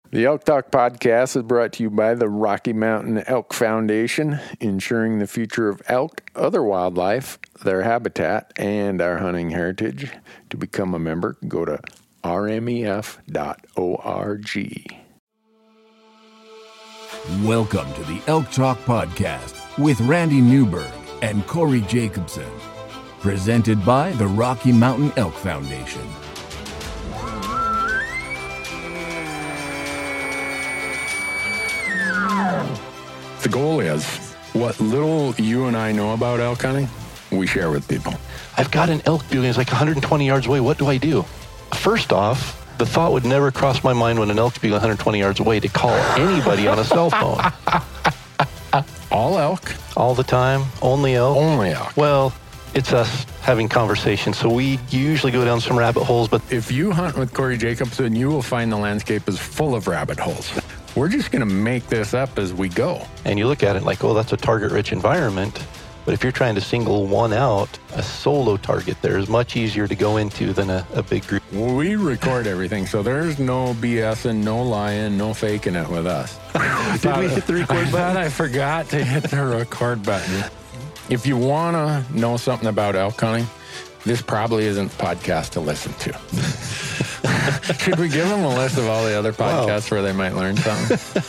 The Elk Talk podcast is brought to you by the Rocky Mountain Elk Foundation, ensuring the future of elk, other wildlife, their habitat, and our hunting heritage. To become a member, go to rmef.org. Welcome to the Elk Talk podcast with Randy Newberg and Corey Jacobson, presented by the Rocky Mountain Elk Foundation. The goal is what little you and I know about elk hunting, we share with people. I've got an elk bugle. It's like 120 yards away. What do I do? First off, the thought would never cross my mind when an elk's bugle 120 yards away to call anybody on a cell phone. All elk? All the time? Only elk? Only elk. Well, it's us having conversations, so we usually go down some rabbit holes, but If you hunt with Corey Jacobson, you will find the landscape is full of rabbit holes. We're just going to make this up as we go. and you look at it like, oh, that's a target-rich environment. But if you're trying to single one out, a solo target there is much easier to go into than a big group. We record everything, so there's no BSing, no lying, no faking it with us. Did we hit the record button? I forgot to hit the record button. If you want to know something about elk hunting, this probably isn't the podcast to listen to. Should we give them a list of all the other podcasts where they might learn something?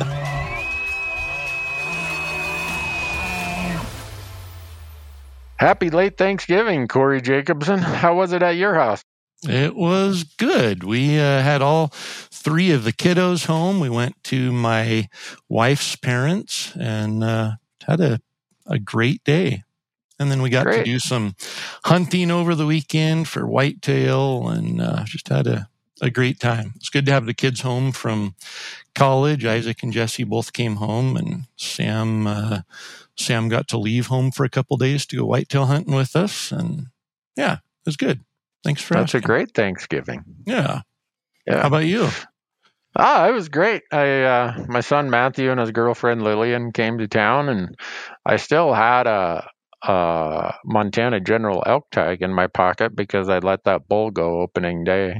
Happy late Thanksgiving, Corey Jacobson. How was it at your house? It was good. We had all three of the kiddos home. We went to my wife's parents and had a great day. And then we got to do some hunting over the weekend for whitetail and just had a great time. It's good to have the kids home from college. Isaac and Jesse both came home, and Sam got to leave home for a couple days to go whitetail hunting with us. And yeah, it was good. Thanks for asking. That's a great Thanksgiving. Yeah. How about you? It was great. My son Matthew and his girlfriend Lillian came to town, and I still had a Montana General elk tag in my pocket because I let that bull go opening day.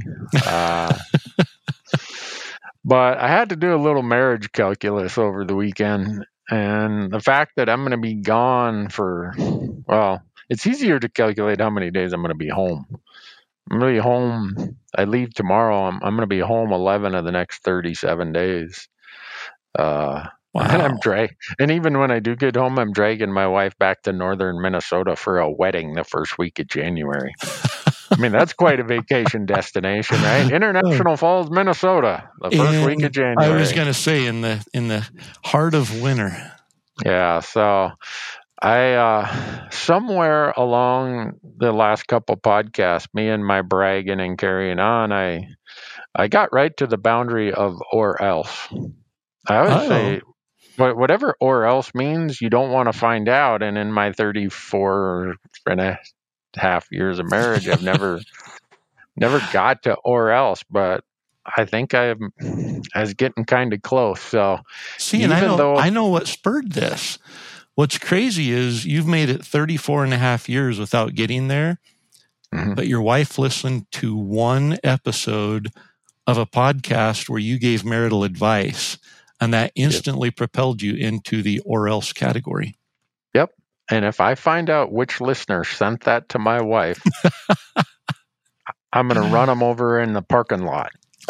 But I had to do a little marriage calculus over the weekend, and the fact that I'm going to be gone it's easier to calculate how many days I'm going to be home. I'm going to be home. I leave tomorrow. I'm going to be home 11 of the next 37 days. Wow. And even when I do get home, I'm dragging my wife back to northern Minnesota for a wedding the first week of January. I mean, that's quite a vacation destination, right? International Falls, Minnesota, the first week of January. I was going to say in the heart of winter. Yeah, so I somewhere along the last couple podcasts, me and my bragging and carrying on, I got right to the boundary of or else. I always say, whatever or else means, you don't want to find out. And in my 34 and a half years of marriage, I've never got to or else, but I think I was getting kind of close. So see, and I know what spurred this. What's crazy is you've made it 34 and a half years without getting there, but your wife listened to one episode of a podcast where you gave marital advice, and that instantly propelled you into the or else category. Yep. And if I find out which listener sent that to my wife, I'm going to run them over in the parking lot.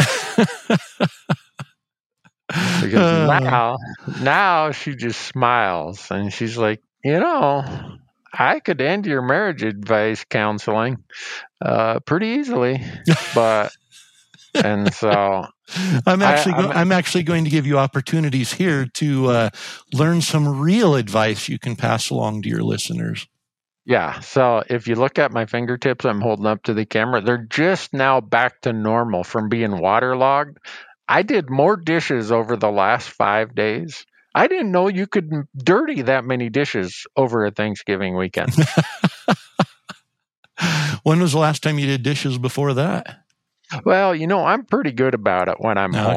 Because now she just smiles and she's like, I could end your marriage advice counseling pretty easily, and so I'm actually going to give you opportunities here to learn some real advice you can pass along to your listeners. Yeah. So if you look at my fingertips, I'm holding up to the camera. They're just now back to normal from being waterlogged. I did more dishes over the last 5 days. I didn't know you could dirty that many dishes over a Thanksgiving weekend. When was the last time you did dishes before that? Well, I'm pretty good about it when I'm home.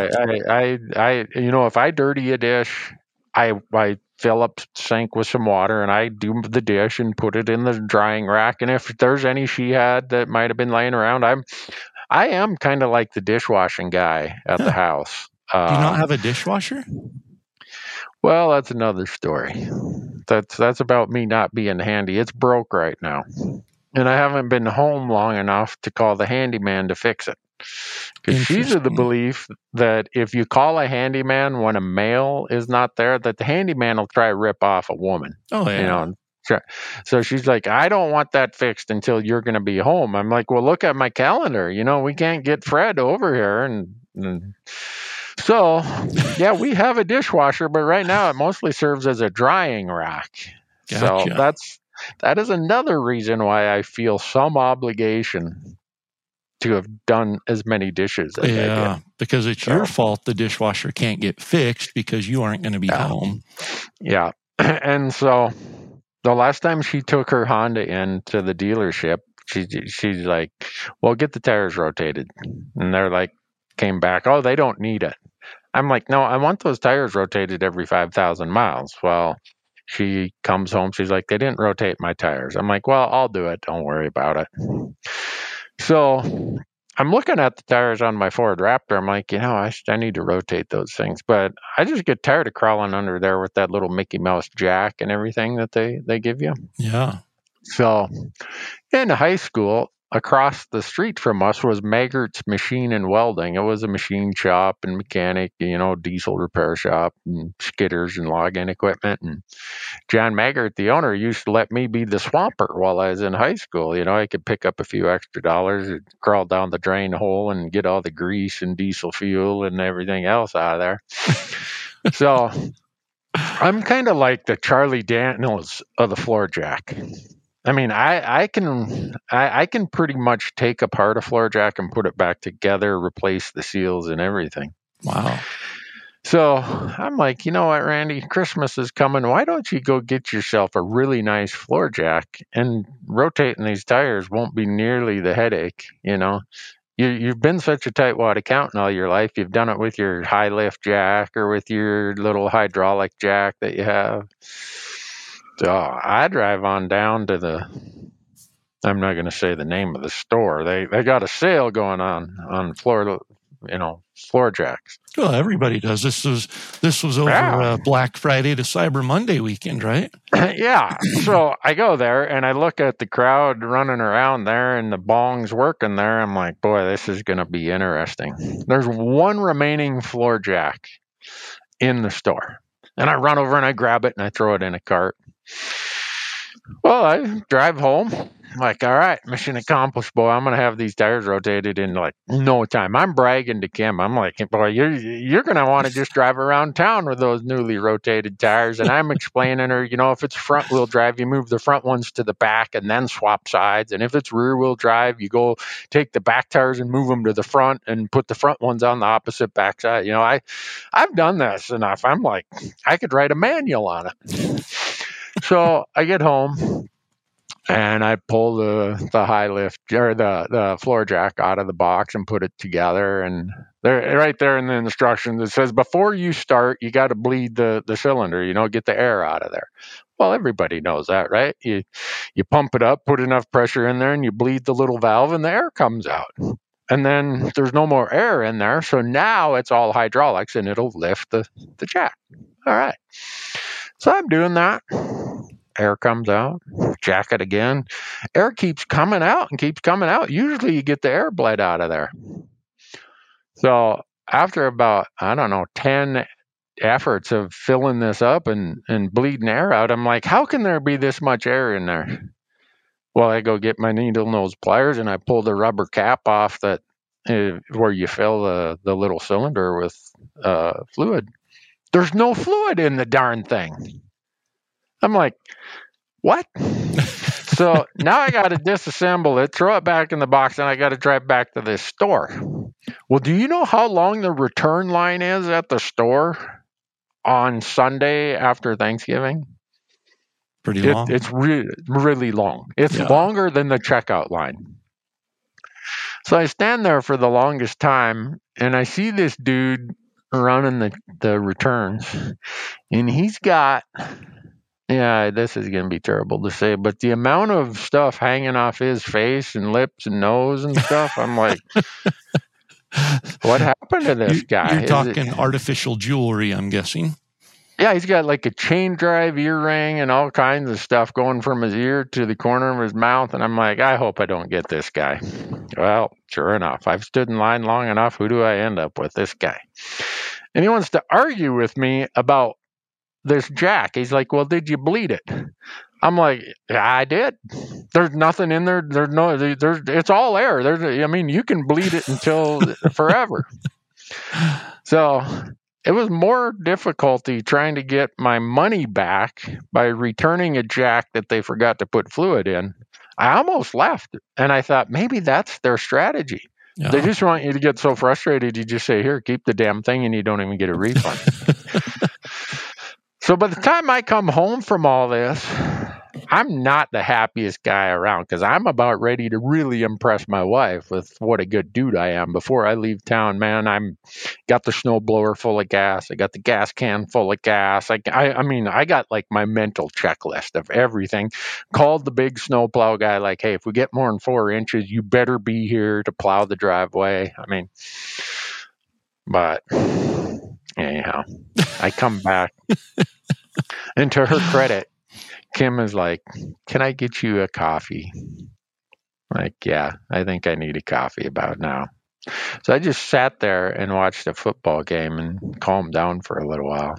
If I dirty a dish, I fill up sink with some water and I do the dish and put it in the drying rack. And if there's any she had that might have been laying around, I am kind of like the dishwashing guy at the house. Do you not have a dishwasher? Well, that's another story. That's about me not being handy. It's broke right now. And I haven't been home long enough to call the handyman to fix it. Because she's of the belief that if you call a handyman when a male is not there, that the handyman will try to rip off a woman. Oh, yeah. You know, so she's like, I don't want that fixed until you're going to be home. I'm like, well, look at my calendar. You know, we can't get Fred over here. And so, yeah, we have a dishwasher, but right now it mostly serves as a drying rack. Gotcha. So that is another reason why I feel some obligation to have done as many dishes as I did. Because it's your fault the dishwasher can't get fixed because you aren't going to be home. Yeah. And so the last time she took her Honda into the dealership, she's like, well, get the tires rotated. And they're like, came back, oh, they don't need it. I'm like, no, I want those tires rotated every 5,000 miles. Well, she comes home. She's like, they didn't rotate my tires. I'm like, well, I'll do it. Don't worry about it. So I'm looking at the tires on my Ford Raptor. I'm like, I need to rotate those things. But I just get tired of crawling under there with that little Mickey Mouse jack and everything that they give you. Yeah. So in high school, across the street from us was Maggert's Machine and Welding. It was a machine shop and mechanic, diesel repair shop and skidders and login equipment. And John Maggart, the owner, used to let me be the swamper while I was in high school. I could pick up a few extra dollars and crawl down the drain hole and get all the grease and diesel fuel and everything else out of there. So I'm kind of like the Charlie Daniels of the floor jack. I mean, I can pretty much take apart a floor jack and put it back together, replace the seals and everything. Wow. So I'm like, you know what, Randy, Christmas is coming. Why don't you go get yourself a really nice floor jack, and rotating these tires won't be nearly the headache. You've been such a tightwad accountant all your life. You've done it with your high lift jack or with your little hydraulic jack that you have. So I drive on down to I'm not going to say the name of the store. They got a sale going on floor jacks. Well, everybody does. This was over Black Friday to Cyber Monday weekend, right? Yeah. So I go there and I look at the crowd running around there and the bongs working there. I'm like, boy, this is going to be interesting. There's one remaining floor jack in the store. And I run over and I grab it and I throw it in a cart. Well, I drive home. I'm like, all right, mission accomplished, boy. I'm going to have these tires rotated in like no time. I'm bragging to Kim. I'm like, boy, you're going to want to just drive around town with those newly rotated tires. And I'm explaining her, if it's front wheel drive, you move the front ones to the back and then swap sides. And if it's rear wheel drive, you go take the back tires and move them to the front and put the front ones on the opposite back side. I've done this enough. I'm like, I could write a manual on it. So I get home and I pull the high lift or the floor jack out of the box and put it together. And there, right there in the instructions, it says before you start, you got to bleed the cylinder, get the air out of there. Well, everybody knows that, right? You pump it up, put enough pressure in there, and you bleed the little valve, and the air comes out. And then there's no more air in there, so now it's all hydraulics, and it'll lift the jack. All right. So I'm doing that. Air comes out, jack it again. Air keeps coming out and keeps coming out. Usually you get the air bled out of there. So after about, 10 efforts of filling this up and bleeding air out, I'm like, how can there be this much air in there? Well, I go get my needle nose pliers and I pull the rubber cap off that where you fill the little cylinder with fluid. There's no fluid in the darn thing. I'm like, what? So now I got to disassemble it, throw it back in the box, and I got to drive back to this store. Well, do you know how long the return line is at the store on Sunday after Thanksgiving? Pretty long. It's really long. It's longer than the checkout line. So I stand there for the longest time, and I see this dude running the returns, and he's got Yeah, this is going to be terrible to say, but the amount of stuff hanging off his face and lips and nose and stuff, I'm like, what happened to this guy? You're talking artificial jewelry, I'm guessing. Yeah, he's got like a chain drive earring and all kinds of stuff going from his ear to the corner of his mouth. And I'm like, I hope I don't get this guy. Well, sure enough, I've stood in line long enough. Who do I end up with? This guy. And he wants to argue with me about this jack. He's like, well, did you bleed it? I'm like, yeah, I did. There's nothing in there. It's all air. You can bleed it until forever. So it was more difficulty trying to get my money back by returning a jack that they forgot to put fluid in. I almost left, and I thought maybe that's their strategy. Yeah. They just want you to get so frustrated, you just say, here, keep the damn thing, and you don't even get a refund. So by the time I come home from all this, I'm not the happiest guy around because I'm about ready to really impress my wife with what a good dude I am. Before I leave town, man, I'm got the snowblower full of gas. I got the gas can full of gas. I got like my mental checklist of everything. Called the big snowplow guy like, hey, if we get more than 4 inches, you better be here to plow the driveway. But anyhow, I come back. And to her credit, Kim is like, can I get you a coffee? Like, yeah, I think I need a coffee about now. So I just sat there and watched a football game and calmed down for a little while.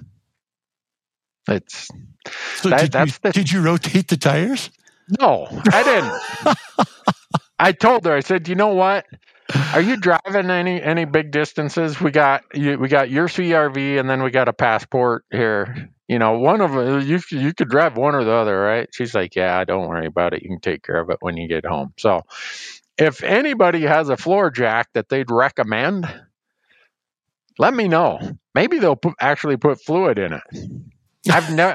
Did you rotate the tires? No, I didn't. I told her, I said, you know what? Are you driving any big distances? We got your CRV, and then we got a Passport here. One of them, you could drive one or the other, right? She's like, yeah, don't worry about it. You can take care of it when you get home. So if anybody has a floor jack that they'd recommend, let me know. Maybe they'll actually put fluid in it. I've never.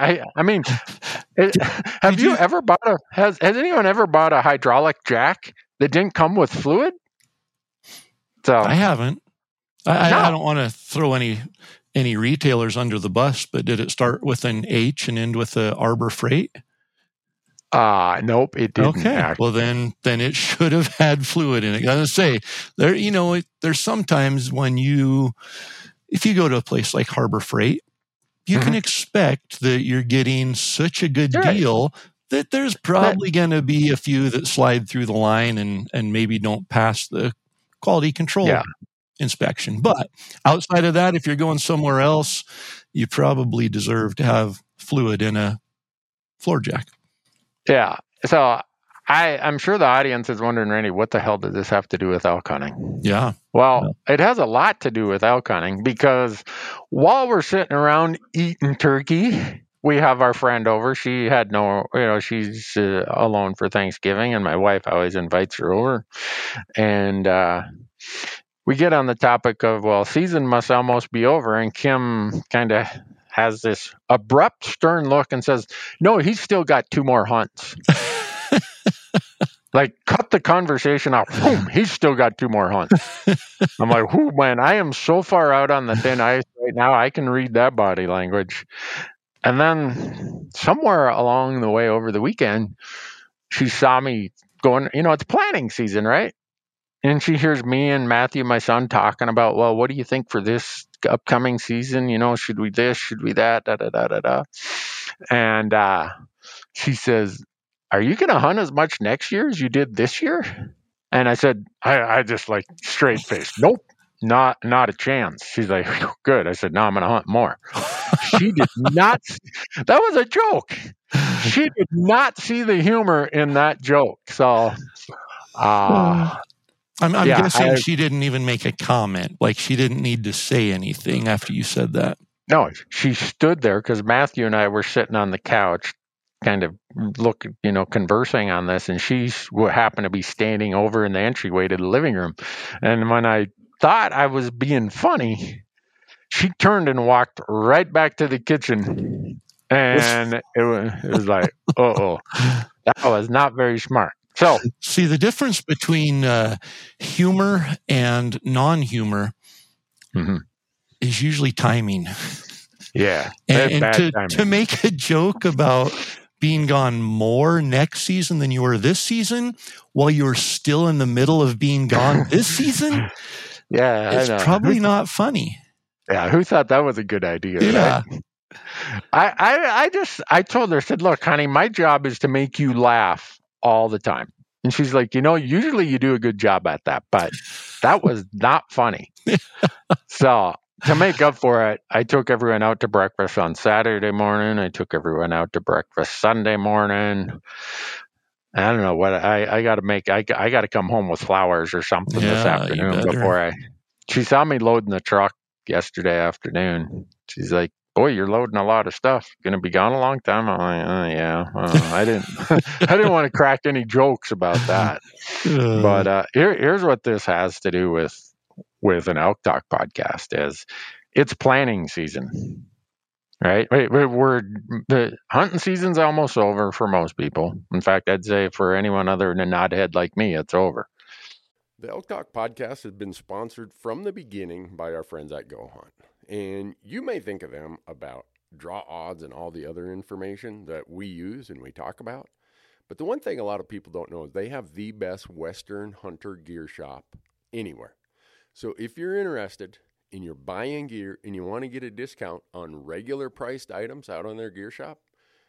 Has anyone ever bought a hydraulic jack that didn't come with fluid? So I haven't. I don't want to throw any retailers under the bus, but did it start with an H and end with a Arbor Freight? Nope, it didn't. Okay, well then it should have had fluid in it. I was gonna say there's sometimes if you go to a place like Harbor Freight, you can expect that you're getting such a good deal that there's probably going to be a few that slide through the line and maybe don't pass the quality control inspection. But outside of that, if you're going somewhere else, you probably deserve to have fluid in a floor jack. Yeah. So I'm sure the audience is wondering, Randy, what the hell does this have to do with elk hunting? Yeah. Well, it has a lot to do with elk hunting because while we're sitting around eating turkey, we have our friend over. She had she's alone for Thanksgiving, and my wife always invites her over. And we get on the topic of, well, season must almost be over. And Kim kind of has this abrupt, stern look and says, no, he's still got 2 more hunts. Like, cut the conversation off. Boom, he's still got 2 more hunts. I'm like, whoo, man, I am so far out on the thin ice right now. I can read that body language. And then somewhere along the way over the weekend, she saw me going, it's planting season, right? And she hears me and Matthew, my son, talking about, well, what do you think for this upcoming season? Should we this? Should we that? Da, da, da, da, da. And she says, are you going to hunt as much next year as you did this year? And I said, I just like straight face, nope, not a chance. She's like, good. I said, no, I'm going to hunt more. She did not. That was a joke. She did not see the humor in that joke. So, I'm guessing she didn't even make a comment. Like, she didn't need to say anything after you said that. No, she stood there because Matthew and I were sitting on the couch, kind of conversing on this, and she happened to be standing over in the entryway to the living room. And when I thought I was being funny, she turned and walked right back to the kitchen, and it was like, uh-oh, that was not very smart. So, see, the difference between humor and non-humor is usually timing. Yeah. And to make a joke about being gone more next season than you were this season while you're still in the middle of being gone this season, it's probably not funny. Yeah, who thought that was a good idea? Yeah. Right? I told her, I said, look, honey, my job is to make you laugh all the time. And she's like, usually you do a good job at that, but that was not funny. So to make up for it, I took everyone out to breakfast on Saturday morning. I took everyone out to breakfast Sunday morning. I don't know what I got to make. I got to come home with flowers or something this afternoon before she saw me loading the truck yesterday afternoon. She's like, boy, you're loading a lot of stuff. Going to be gone a long time. I'm like, yeah. I didn't want to crack any jokes about that. But here's what this has to do with an Elk Talk podcast is it's planning season, right? The hunting season's almost over for most people. In fact, I'd say for anyone other than a knothead like me, it's over. The Elk Talk podcast has been sponsored from the beginning by our friends at Go Hunt. And you may think of them about draw odds and all the other information that we use and we talk about. But the one thing a lot of people don't know is they have the best Western hunter gear shop anywhere. So if you're interested and you're buying gear and you want to get a discount on regular priced items out on their gear shop,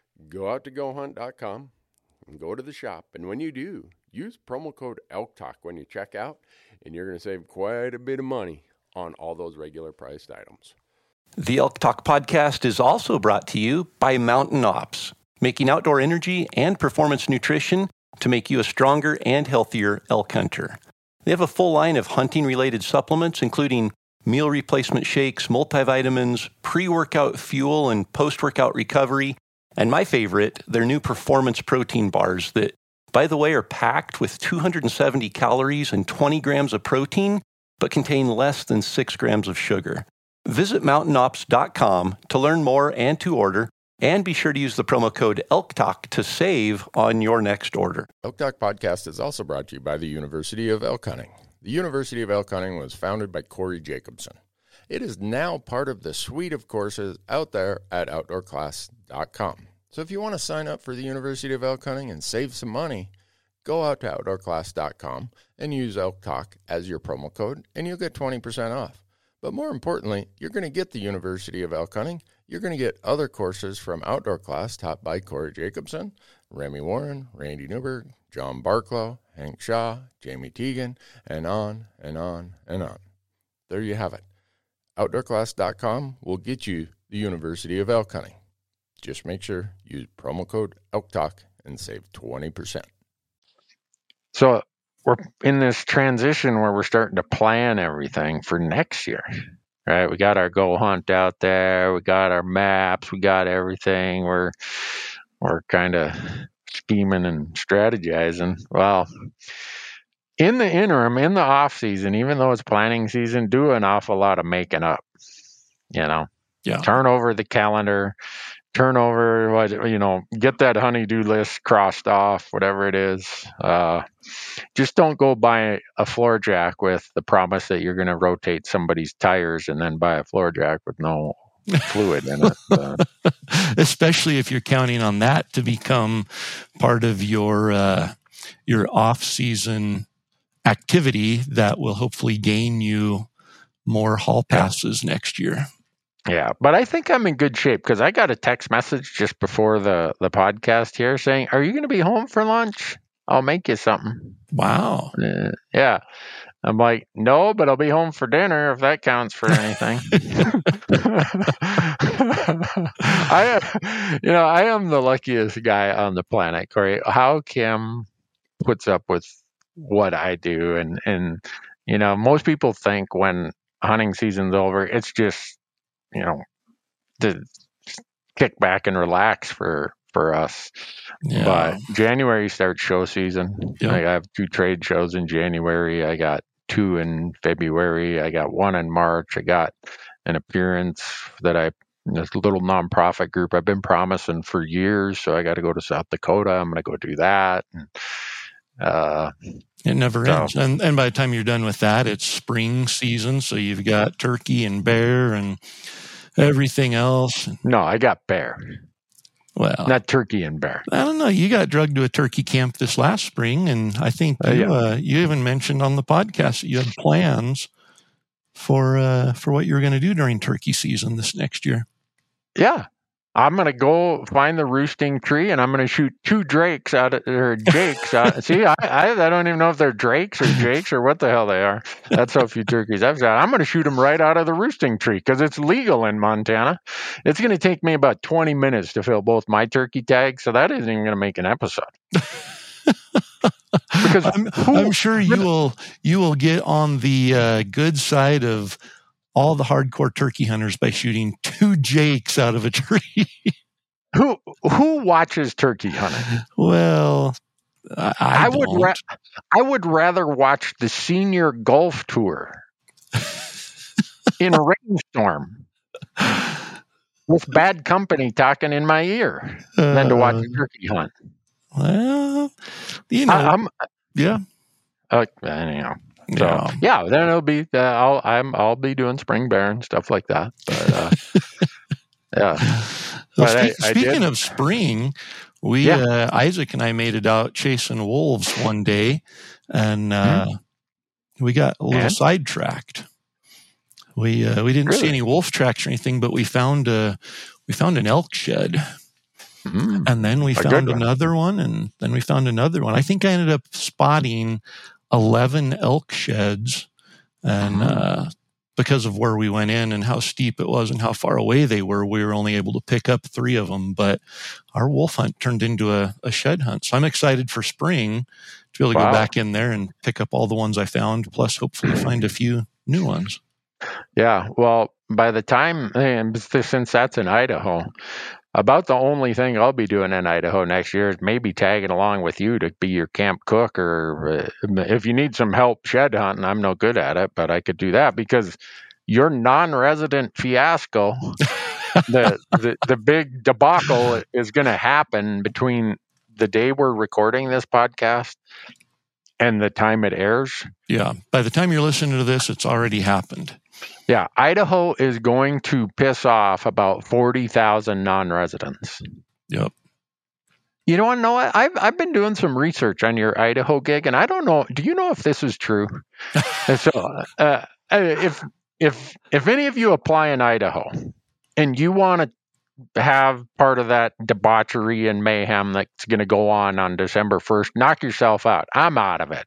go out to gohunt.com and go to the shop. And when you do, use promo code ELKTALK when you check out, and you're going to save quite a bit of money on all those regular priced items. The Elk Talk podcast is also brought to you by Mountain Ops, making outdoor energy and performance nutrition to make you a stronger and healthier elk hunter. They have a full line of hunting-related supplements, including meal replacement shakes, multivitamins, pre-workout fuel, and post-workout recovery. And my favorite, their new performance protein bars that, by the way, are packed with 270 calories and 20 grams of protein, but contain less than 6 grams of sugar. Visit mountainops.com to learn more and to order, and be sure to use the promo code ELKTALK to save on your next order. Elk Talk Podcast is also brought to you by the University of Elk Hunting. The University of Elk Hunting was founded by Corey Jacobson. It is now part of the suite of courses out there at OutdoorClass.com. So if you want to sign up for the University of Elk Hunting and save some money, go out to OutdoorClass.com and use Elk Talk as your promo code, and you'll get 20% off. But more importantly, you're going to get the University of Elk Hunting. You're going to get other courses from Outdoor Class taught by Corey Jacobson, Remy Warren, Randy Newberg, John Barklow, Hank Shaw, Jamie Teagan, and on and on and on. There you have it. OutdoorClass.com will get you the University of Elk Hunting. Just make sure you use promo code ELKTALK and save 20%. So we're in this transition where we're starting to plan everything for next year, right? We got our Go Hunt out there. We got our maps. We got everything. We're kind of scheming and strategizing. Well, in the interim, in the off season, even though it's planning season, do an awful lot of making up, turn over the calendar, get that honey-do list crossed off, whatever it is. Just don't go buy a floor jack with the promise that you're going to rotate somebody's tires and then buy a floor jack with no fluid in it. Especially if you're counting on that to become part of your off-season activity that will hopefully gain you more hall passes next year. Yeah, but I think I'm in good shape because I got a text message just before the podcast here saying, "Are you going to be home for lunch? I'll make you something." Wow. Yeah. I'm like, no, but I'll be home for dinner if that counts for anything. I am the luckiest guy on the planet, Corey. How Kim puts up with what I do. And most people think when hunting season's over, it's just, to kick back and relax for us. Yeah. But January starts show season. Yeah. I have 2 trade shows in January. I got 2 in February. I got 1 in March. I got an appearance this little nonprofit group I've been promising for years. So I got to go to South Dakota. I'm going to go do that. It never ends. And by the time you're done with that, it's spring season. So you've got turkey and bear and everything else. No, I got bear, Well, not turkey and bear. I don't know. You got drugged to a turkey camp this last spring, and I think you even mentioned on the podcast that you had plans for what you were going to do during turkey season this next year. Yeah. I'm going to go find the roosting tree, and I'm going to shoot two jakes out. See, I don't even know if they're drakes or jakes or what the hell they are. That's how few turkeys I've got. I'm going to shoot them right out of the roosting tree because it's legal in Montana. It's going to take me about 20 minutes to fill both my turkey tags, so that isn't even going to make an episode. Because I'm sure you will get on the good side of all the hardcore turkey hunters by shooting two jakes out of a tree. Who watches turkey hunting? Well, I would rather watch the senior golf tour in a rainstorm with bad company talking in my ear than to watch a turkey hunt. Well, you know, yeah. Anyhow. So yeah, then it'll be I'll be doing spring bear and stuff like that. But yeah. Well, speaking of spring, Isaac and I made it out chasing wolves one day, and we got a little sidetracked. We didn't see any wolf tracks or anything, but we found an elk shed. And then we found another one, and then we found another one. I think I ended up spotting 11 elk sheds, and because of where we went in and how steep it was and how far away they were, we were only able to pick up 3 of them. But our wolf hunt turned into a shed hunt. So I'm excited for spring to be able to go back in there and pick up all the ones I found, plus hopefully find a few new ones. Yeah, well, by the time, since that's in Idaho, about the only thing I'll be doing in Idaho next year is maybe tagging along with you to be your camp cook, or if you need some help shed hunting, I'm no good at it, but I could do that because your non-resident fiasco, the big debacle is going to happen between the day we're recording this podcast and the time it airs. Yeah, by the time you're listening to this, it's already happened. Yeah, Idaho is going to piss off about 40,000 non-residents. Yep. You want to know what? I've been doing some research on your Idaho gig, and I don't know. Do you know if this is true? So, if any of you apply in Idaho, and you want to have part of that debauchery and mayhem that's going to go on December 1st, knock yourself out. I'm out of it.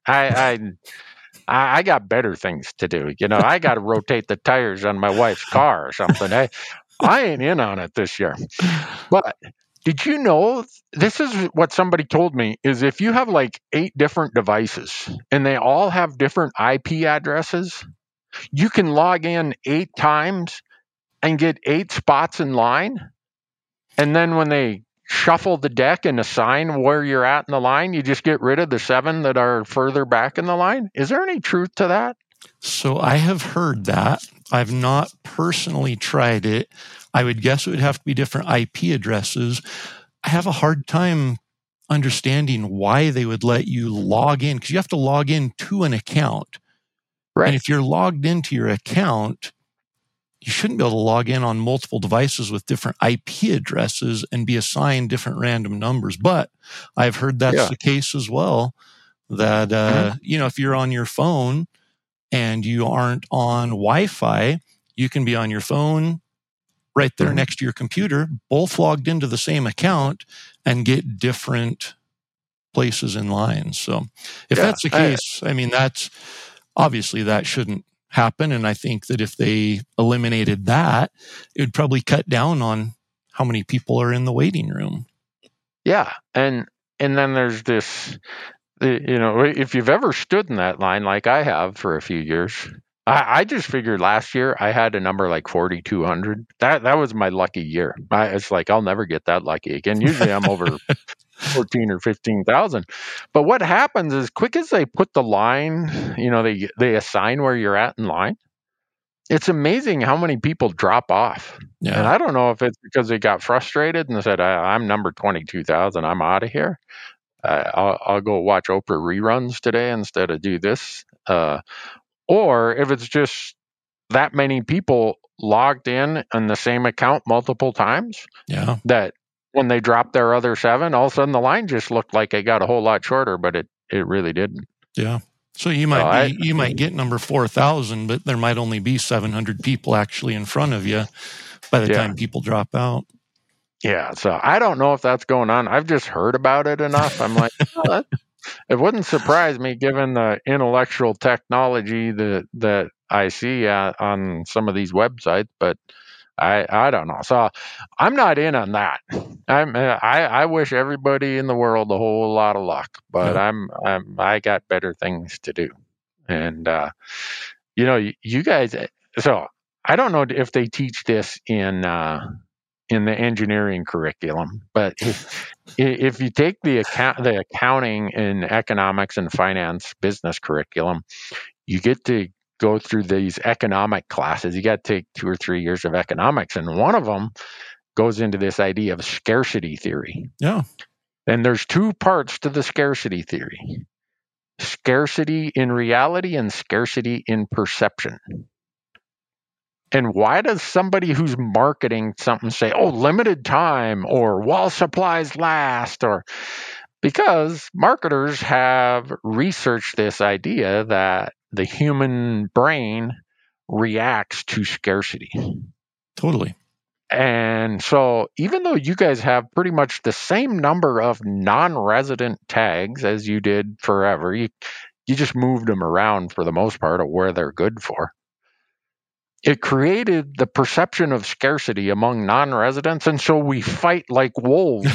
I got better things to do. You know, I got to rotate the tires on my wife's car or something. I ain't in on it this year. But did you know, this is what somebody told me, is if you have like 8 different devices and they all have different IP addresses, you can log in 8 times and get 8 spots in line. And then when they shuffle the deck and assign where you're at in the line, you just get rid of the 7 that are further back in the line. Is there any truth to that? So I have heard that. I've not personally tried it. I would guess it would have to be different IP addresses. I have a hard time understanding why they would let you log in, because you have to log in to an account. Right. And if you're logged into your account, you shouldn't be able to log in on multiple devices with different IP addresses and be assigned different random numbers. But I've heard that's the case as well, that, if you're on your phone and you aren't on Wi-Fi, you can be on your phone right there next to your computer, both logged into the same account and get different places in line. So if that's the case, that's obviously that shouldn't happen. And I think that if they eliminated that, it would probably cut down on how many people are in the waiting room. Yeah. And then there's this, if you've ever stood in that line like I have for a few years, I just figured last year I had a number like 4,200. That was my lucky year. It's like, I'll never get that lucky again. Usually I'm over 14 or 15,000. But what happens is, quick as they put the line, they assign where you're at in line. It's amazing how many people drop off. Yeah. And I don't know if it's because they got frustrated and said, I'm number 22,000. I'm out of here. I'll go watch Oprah reruns today instead of do this. Or if it's just that many people logged in the same account multiple times Yeah. that when they dropped their other 7, all of a sudden the line just looked like it got a whole lot shorter, but it really didn't. Yeah. So you might get number 4,000, but there might only be 700 people actually in front of you by the time people drop out. Yeah. So I don't know if that's going on. I've just heard about it enough. I'm like, oh, it wouldn't surprise me given the intellectual technology that I see on some of these websites, but I don't know. So I'm not in on that. I wish everybody in the world a whole lot of luck, but I got better things to do. And you guys. So I don't know if they teach this in the engineering curriculum, but if you take the accounting and economics and finance business curriculum, you get to go through these economic classes. You got to take 2 or 3 years of economics, and one of them goes into this idea of scarcity theory. Yeah. And there's 2 parts to the scarcity theory: scarcity in reality and scarcity in perception. And why does somebody who's marketing something say, oh, limited time, or while supplies last? Or because marketers have researched this idea that the human brain reacts to scarcity. Totally. And so even though you guys have pretty much the same number of non-resident tags as you did forever, you just moved them around for the most part of where they're good for. It created the perception of scarcity among non-residents, and so we fight like wolves.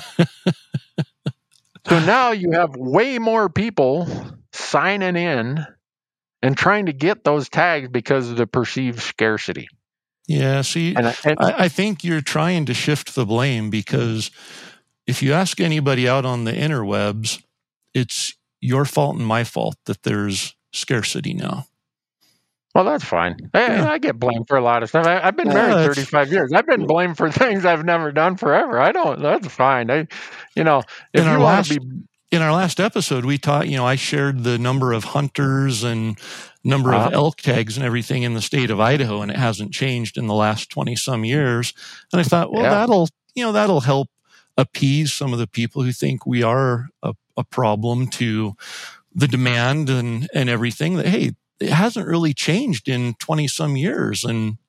So now you have way more people signing in and trying to get those tags because of the perceived scarcity. Yeah, see, I think you're trying to shift the blame, because if you ask anybody out on the interwebs, it's your fault and my fault that there's scarcity now. Well, that's fine. I get blamed for a lot of stuff. I've been married 35 years. I've been blamed for things I've never done forever. That's fine. If you want to be... In our last episode, we taught, I shared the number of hunters and number of elk tags and everything in the state of Idaho, and it hasn't changed in the last 20 some years. And I thought, well, that'll help appease some of the people who think we are a problem to the demand and everything, that, hey, it hasn't really changed in 20 some years. And,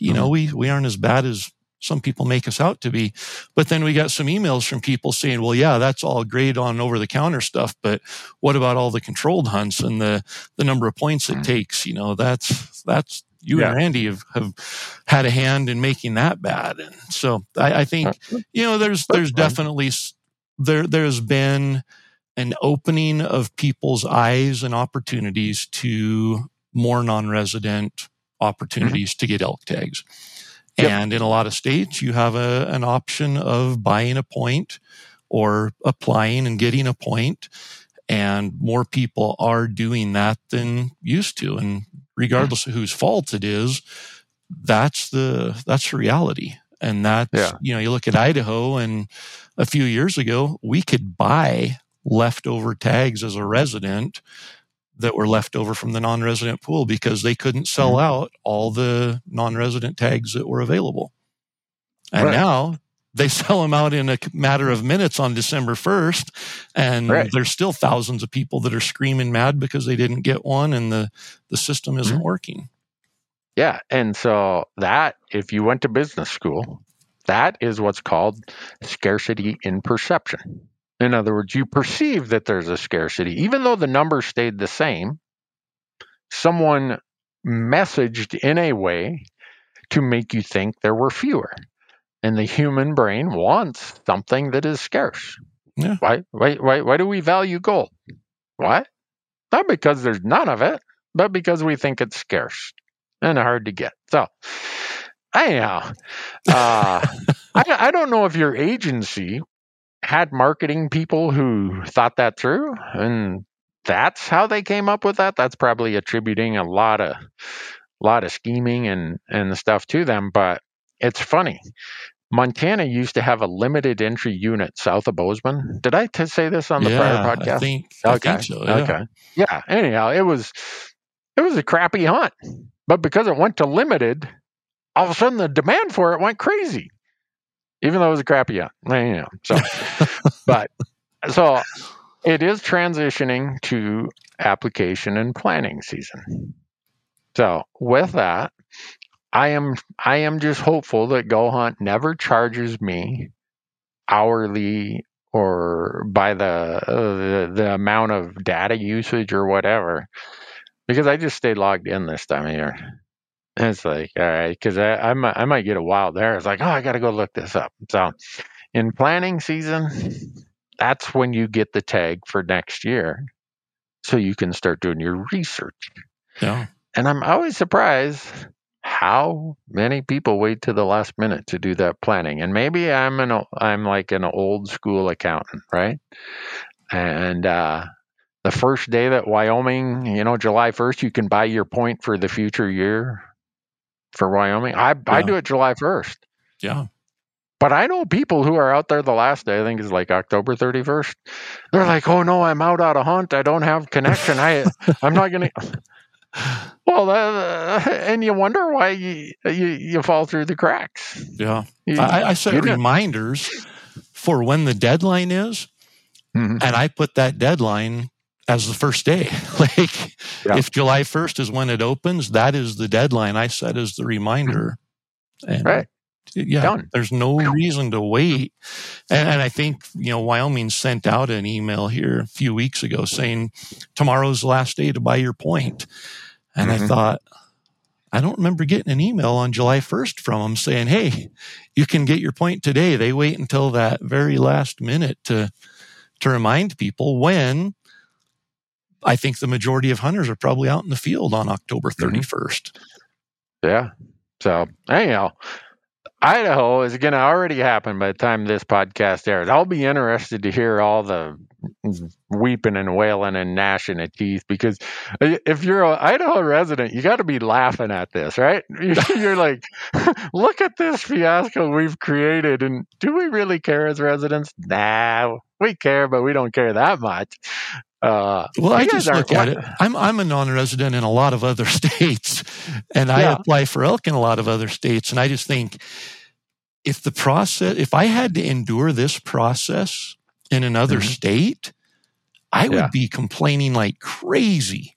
we aren't as bad as some people make us out to be. But then we got some emails from people saying, well, yeah, that's all great on over the counter stuff, but what about all the controlled hunts and the number of points it takes? That's you and Randy have had a hand in making that bad. And so I think, there's definitely, there's been an opening of people's eyes and opportunities to more non-resident opportunities to get elk tags. Yep. And in a lot of states, you have an option of buying a point or applying and getting a point. And more people are doing that than used to. And regardless of whose fault it is, that's the reality. And that's, you look at Idaho, and a few years ago, we could buy leftover tags as a resident that were left over from the non-resident pool because they couldn't sell out all the non-resident tags that were available. And now they sell them out in a matter of minutes on December 1st. And there's still thousands of people that are screaming mad because they didn't get one and the system isn't working. Yeah. And so that, if you went to business school, that is what's called scarcity in perception. In other words, you perceive that there's a scarcity. Even though the number stayed the same, someone messaged in a way to make you think there were fewer. And the human brain wants something that is scarce. Yeah. Why do we value gold? Why? Not because there's none of it, but because we think it's scarce and hard to get. So, anyhow, I don't know if your agency had marketing people who thought that through, and that's how they came up with that. That's probably attributing a lot of scheming and stuff to them. But it's funny. Montana used to have a limited entry unit south of Bozeman. Did I say this on the prior podcast? I think so. Yeah. Okay. Yeah. Anyhow, it was a crappy hunt, but because it went to limited, all of a sudden the demand for it went crazy, even though it was a crappy hunt. So it is transitioning to application and planning season. So with that, I am just hopeful that Go Hunt never charges me hourly or by the amount of data usage or whatever, because I just stay logged in this time of year. And it's like, all right, because I might get a wild there. It's like, oh, I got to go look this up. So in planning season, that's when you get the tag for next year, so you can start doing your research. Yeah. And I'm always surprised how many people wait to the last minute to do that planning. And maybe I'm like an old school accountant, right? And the first day that Wyoming, July 1st, you can buy your point for the future year for Wyoming. I do it July 1st. Yeah. But I know people who are out there the last day, I think it's like October 31st. They're like, oh no, I'm out on a hunt. I don't have connection. I'm not going to. Well, and you wonder why you fall through the cracks. Yeah. I set reminders for when the deadline is, and I put that deadline as the first day. If July 1st is when it opens, that is the deadline I set as the reminder. And right. Yeah, done. There's no reason to wait. And I think, Wyoming sent out an email here a few weeks ago saying tomorrow's the last day to buy your point. And I thought, I don't remember getting an email on July 1st from them saying, hey, you can get your point today. They wait until that very last minute to remind people, when I think the majority of hunters are probably out in the field on October 31st. Yeah. So anyhow, Idaho is going to already happen by the time this podcast airs. I'll be interested to hear all the weeping and wailing and gnashing of teeth, because if you're an Idaho resident, you got to be laughing at this, right? You're like, look at this fiasco we've created, and do we really care as residents? Nah, we care, but we don't care that much. Well, I just look at it. I'm a non-resident in a lot of other states, and I apply for elk in a lot of other states. And I just think, if I had to endure this process in another state, I would be complaining like crazy.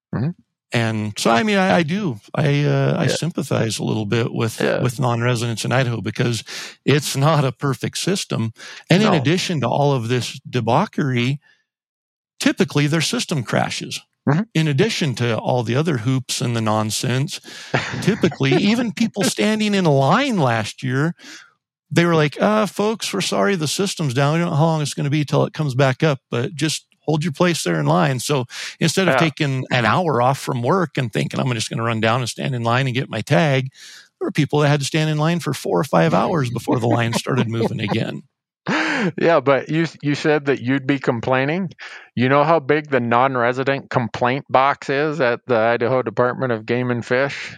And so, I do. I sympathize a little bit with non-residents in Idaho, because it's not a perfect system. And in addition to all of this debauchery, typically their system crashes. In addition to all the other hoops and the nonsense, typically even people standing in a line last year, they were like, folks, we're sorry, the system's down. We don't know how long it's going to be till it comes back up, but just hold your place there in line. So instead of taking an hour off from work and thinking I'm just going to run down and stand in line and get my tag, there were people that had to stand in line for 4 or 5 hours before the line started moving again. Yeah, but you said that you'd be complaining. You know how big the non-resident complaint box is at the Idaho Department of Game and Fish?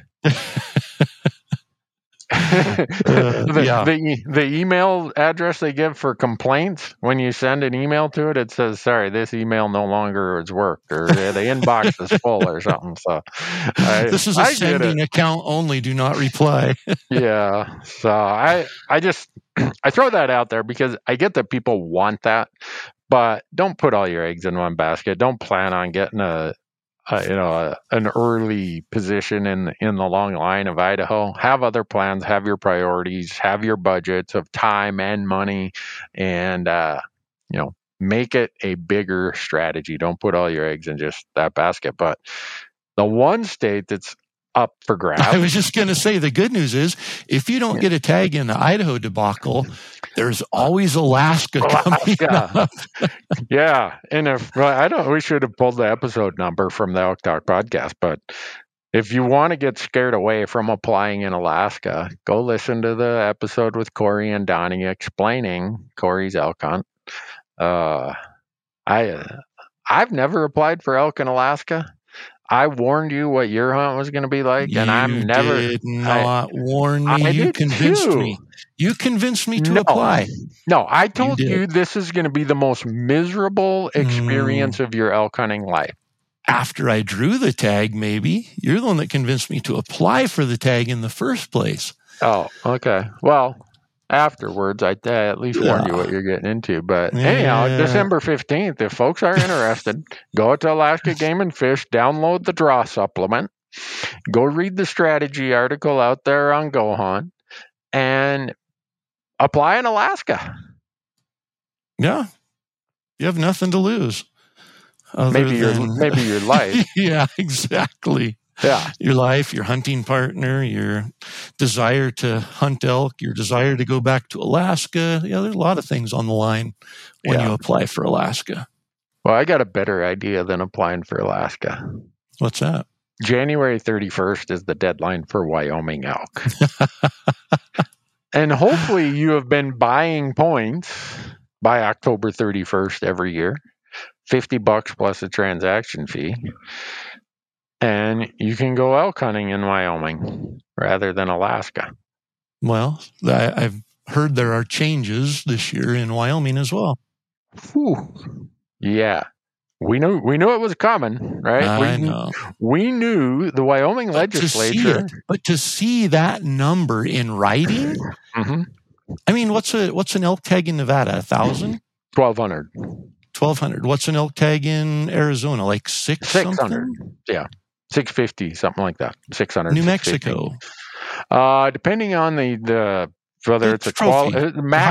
The email address they give for complaints, when you send an email to it, it says, sorry, this email no longer has worked, or the inbox is full or something. So this is a sending account only, do not reply. Yeah. So I throw that out there because I get that people want that, but don't put all your eggs in one basket. Don't plan on getting an early position in the long line of Idaho. Have other plans, have your priorities, have your budgets of time and money, and make it a bigger strategy. Don't put all your eggs in just that basket. But the one state that's up for grabs. I was just going to say, the good news is, if you don't get a tag in the Idaho debacle, there's always Alaska coming up. Yeah, and we should have pulled the episode number from the Elk Talk podcast, but if you want to get scared away from applying in Alaska, go listen to the episode with Corey and Donnie explaining Corey's elk hunt. I've never applied for elk in Alaska. I warned you what your hunt was going to be like, and You did not warn me. You convinced me. You convinced me to apply. No, I told you this is going to be the most miserable experience of your elk hunting life. after I drew the tag, maybe. You're the one that convinced me to apply for the tag in the first place. Oh, okay. Well, afterwards, I at least warned you what you're getting into. But anyhow, December 15th, if folks are interested, go to Alaska Game and Fish, download the draw supplement, go read the strategy article out there on GoHunt, and apply in Alaska. Yeah. You have nothing to lose. Maybe your life. Yeah, exactly. Yeah. Your life, your hunting partner, your desire to hunt elk, your desire to go back to Alaska. Yeah, there's a lot of things on the line when you apply for Alaska. Well, I got a better idea than applying for Alaska. What's that? January 31st is the deadline for Wyoming elk. And hopefully you have been buying points by October 31st every year. $50 plus a transaction fee. And you can go elk hunting in Wyoming rather than Alaska. Well, I've heard there are changes this year in Wyoming as well. Whew. Yeah. We knew it was coming, right? I know. We knew the Wyoming legislature. But to see that number in writing, mm-hmm. I mean, what's an elk tag in Nevada? 1,000? 1,200. 1,200. What's an elk tag in Arizona? Like 600? Yeah. 650, something like that. 600. New Mexico. Depending on the whether it's a quality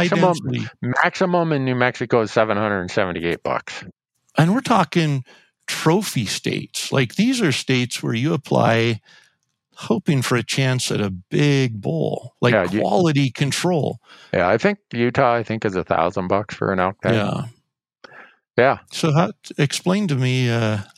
maximum in New Mexico is $778. And we're talking trophy states. Like these are states where you apply hoping for a chance at a big bull, like quality control. Yeah, I think Utah is $1,000 for an elk tag. Yeah. So explain to me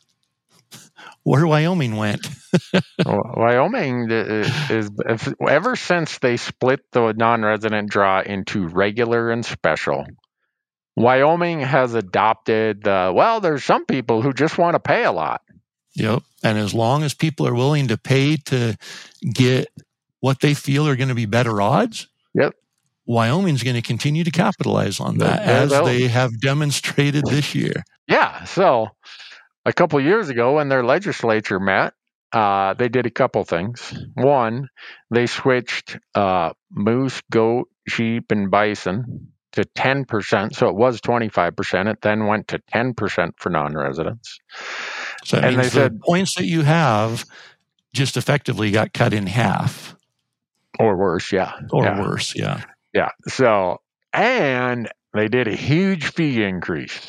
where Wyoming went. Wyoming is ever since they split the non-resident draw into regular and special. Wyoming has adopted there's some people who just want to pay a lot. Yep. And as long as people are willing to pay to get what they feel are going to be better odds, yep, Wyoming's going to continue to capitalize on that as they have demonstrated this year. Yeah. So a couple of years ago when their legislature met, they did a couple things. One, they switched moose, goat, sheep, and bison to 10%. So it was 25%. It then went to 10% for non-residents. So they said points that you have just effectively got cut in half. Or worse, yeah. Worse, yeah. Yeah. So, and they did a huge fee increase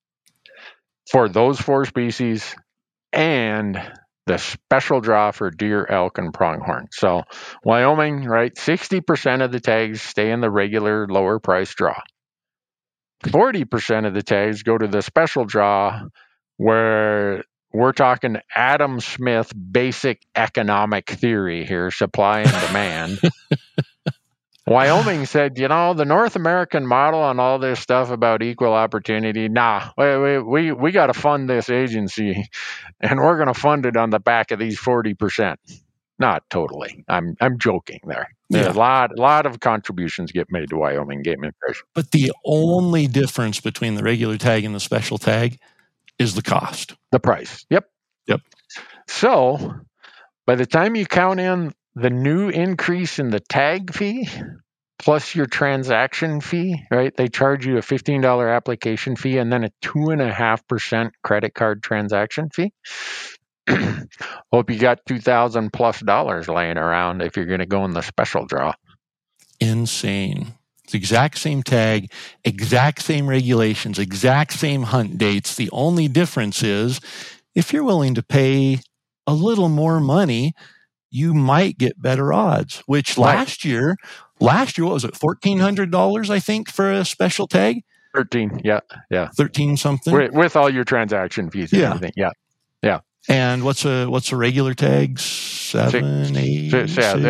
for those four species and the special draw for deer, elk, and pronghorn. So Wyoming, right, 60% of the tags stay in the regular lower price draw. 40% of the tags go to the special draw where we're talking Adam Smith basic economic theory here, supply and demand. Wyoming said, the North American model and all this stuff about equal opportunity, we got to fund this agency, and we're going to fund it on the back of these 40%. Not totally. I'm joking there. Yeah. A lot of contributions get made to Wyoming Game and Fish. But the only difference between the regular tag and the special tag is the cost. The price. Yep. So by the time you count in the new increase in the tag fee plus your transaction fee, right? They charge you a $15 application fee and then a 2.5% credit card transaction fee. Hope you got $2,000+ laying around if you're going to go in the special draw. Insane. It's the exact same tag, exact same regulations, exact same hunt dates. The only difference is if you're willing to pay a little more money, you might get better odds, which last year, what was it? $1,400, I think, for a special tag? 13. Yeah. 13 something. With all your transaction fees and everything. Yeah. And what's a regular tag? 7, 8,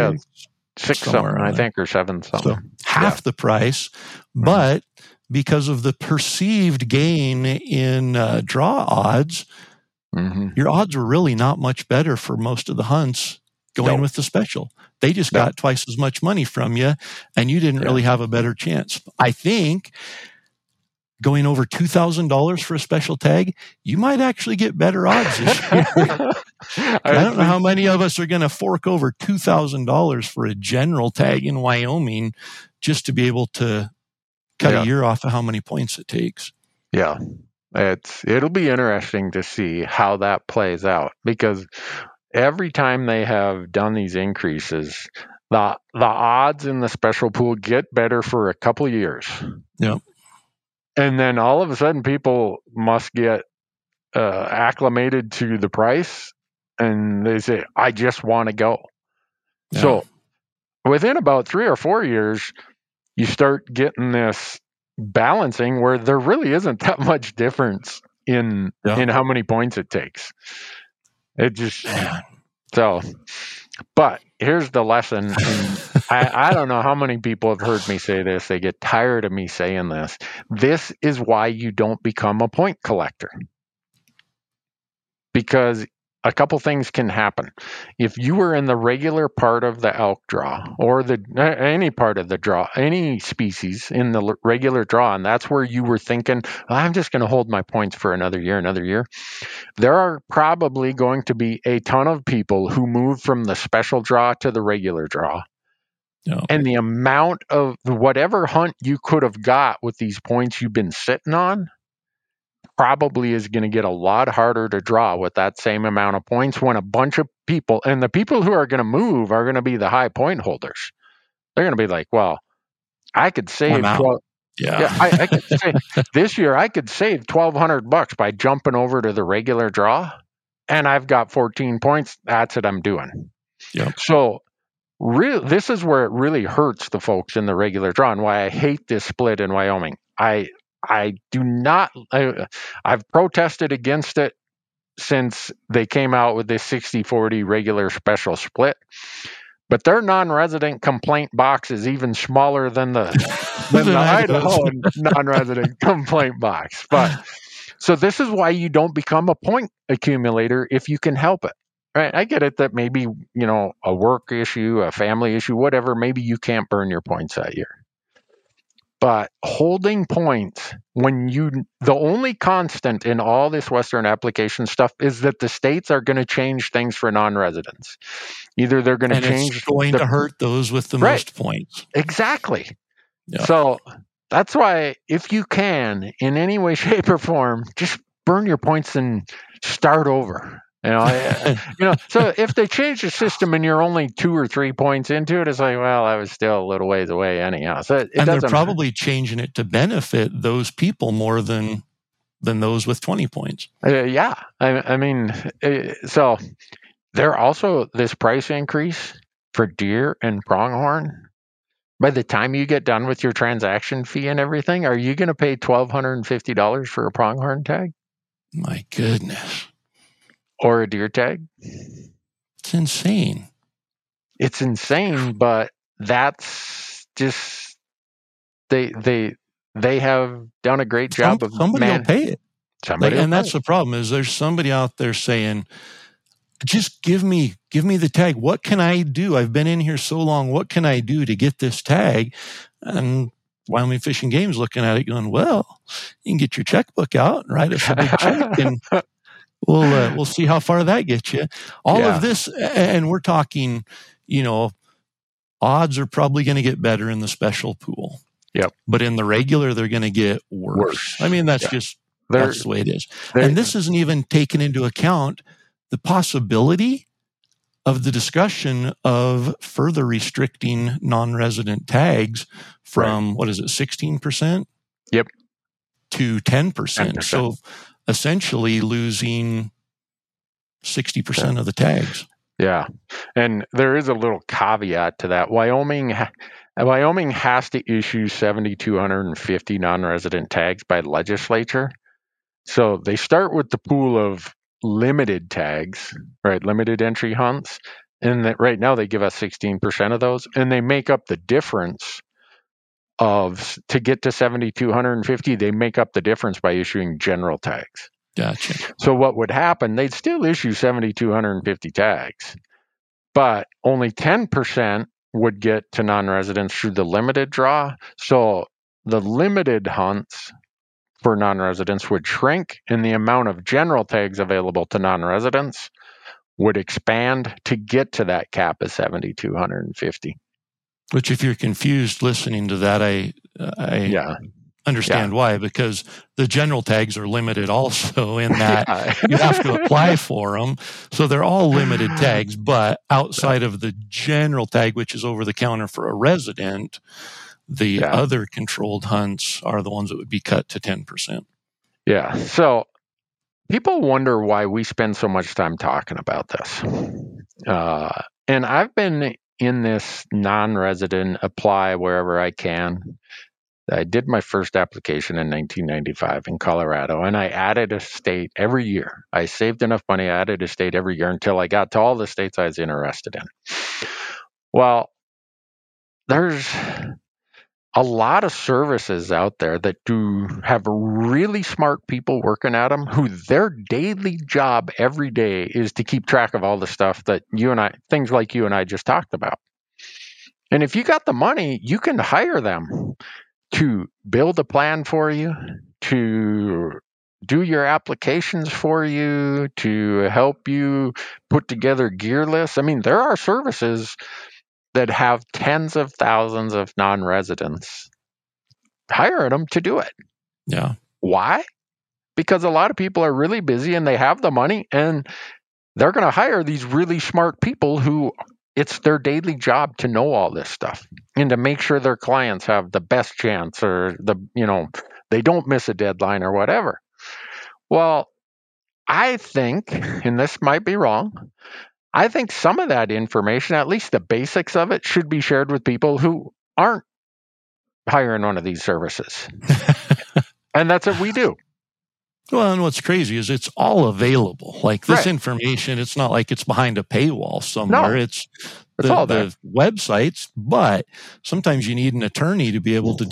6 something, I think, or 7 something. So half the price, but because of the perceived gain in draw odds, your odds were really not much better for most of the hunts going with the special. They just got twice as much money from you, and you didn't really have a better chance. I think going over $2,000 for a special tag, you might actually get better odds this year. I don't know how many of us are going to fork over $2,000 for a general tag in Wyoming just to be able to cut a year off of how many points it takes. Yeah. It'll be interesting to see how that plays out, because every time they have done these increases, the odds in the special pool get better for a couple of years. Yeah. And then all of a sudden people must get acclimated to the price, and they say, I just want to go. Yeah. So within about 3 or 4 years, you start getting this balancing where there really isn't that much difference in how many points it takes. It just but here's the lesson. I don't know how many people have heard me say this. They get tired of me saying this. This is why you don't become a point collector. Because a couple things can happen. If you were in the regular part of the elk draw, or any part of the draw, any species in the regular draw, and that's where you were thinking, I'm just going to hold my points for another year, there are probably going to be a ton of people who move from the special draw to the regular draw. No. And the amount of whatever hunt you could have got with these points you've been sitting on probably is going to get a lot harder to draw with that same amount of points when a bunch of people, and the people who are going to move are going to be the high point holders. They're going to be like, well, I could save I could say this year I could save $1,200 by jumping over to the regular draw, and I've got 14 points. That's what I'm doing. Yep. So this is where it really hurts the folks in the regular draw, and why I hate this split in Wyoming. I do not, I've protested against it since they came out with this 60-40 regular special split, but their non-resident complaint box is even smaller than the Idaho non-resident complaint box. But so this is why you don't become a point accumulator if you can help it. Right? I get it that maybe, a work issue, a family issue, whatever, maybe you can't burn your points that year. But holding points the only constant in all this Western application stuff is that the states are going to change things for non-residents. Either they're going to change. It's going to hurt those with the most points. Exactly. Yeah. So that's why, if you can, in any way, shape, or form, just burn your points and start over. So if they change the system and you're only 2 or 3 points into it, it's like, well, I was still a little ways away anyhow. So they're probably changing it to benefit those people more than those with 20 points. Yeah. I mean, so there also this price increase for deer and pronghorn. By the time you get done with your transaction fee and everything, are you going to pay $1,250 for a pronghorn tag? My goodness. Or a deer tag? It's insane. It's insane, but that's just they have done a great job of somebody will pay it. And that's the problem, is there's somebody out there saying, just give me the tag. What can I do? I've been in here so long. What can I do to get this tag? And Wyoming Fish and Game's looking at it going, well, you can get your checkbook out and write us a big check, and we'll see how far that gets you. All of this, and we're talking, odds are probably going to get better in the special pool. Yep. But in the regular, they're going to get worse. I mean, that's that's the way it is. And this isn't even taken into account the possibility of the discussion of further restricting non-resident tags from, 16%? Yep. To 10%. So essentially losing 60% of the tags. Yeah. And there is a little caveat to that. Wyoming has to issue 7,250 non-resident tags by legislature. So they start with the pool of limited tags, right? Limited entry hunts. And that right now they give us 16% of those, and they make up the difference to get to 7,250, they make up the difference by issuing general tags. Gotcha. So what would happen, they'd still issue 7,250 tags, but only 10% would get to non-residents through the limited draw. So the limited hunts for non-residents would shrink, and the amount of general tags available to non-residents would expand to get to that cap of 7,250. Which, if you're confused listening to that, I understand why, because the general tags are limited also in that you have to apply for them. So they're all limited tags, but outside of the general tag, which is over the counter for a resident, the other controlled hunts are the ones that would be cut to 10%. Yeah. So people wonder why we spend so much time talking about this. And I've been in this non-resident apply wherever I can. I did my first application in 1995 in Colorado, and I added a state every year. I saved enough money, I added a state every year until I got to all the states I was interested in. Well, there's a lot of services out there that do have really smart people working at them who their daily job every day is to keep track of all the stuff that things like you and I just talked about. And if you got the money, you can hire them to build a plan for you, to do your applications for you, to help you put together gear lists. I mean, there are services that have tens of thousands of non-residents. Hire them to do it. Yeah. Why? Because a lot of people are really busy and they have the money, and they're going to hire these really smart people who it's their daily job to know all this stuff and to make sure their clients have the best chance, or they don't miss a deadline or whatever. Well, I think, and this might be wrong, I think some of that information, at least the basics of it, should be shared with people who aren't hiring one of these services. And that's what we do. Well, and what's crazy is it's all available. Like this information, it's not like it's behind a paywall somewhere. No, it's all there. The websites, but sometimes you need an attorney to be able to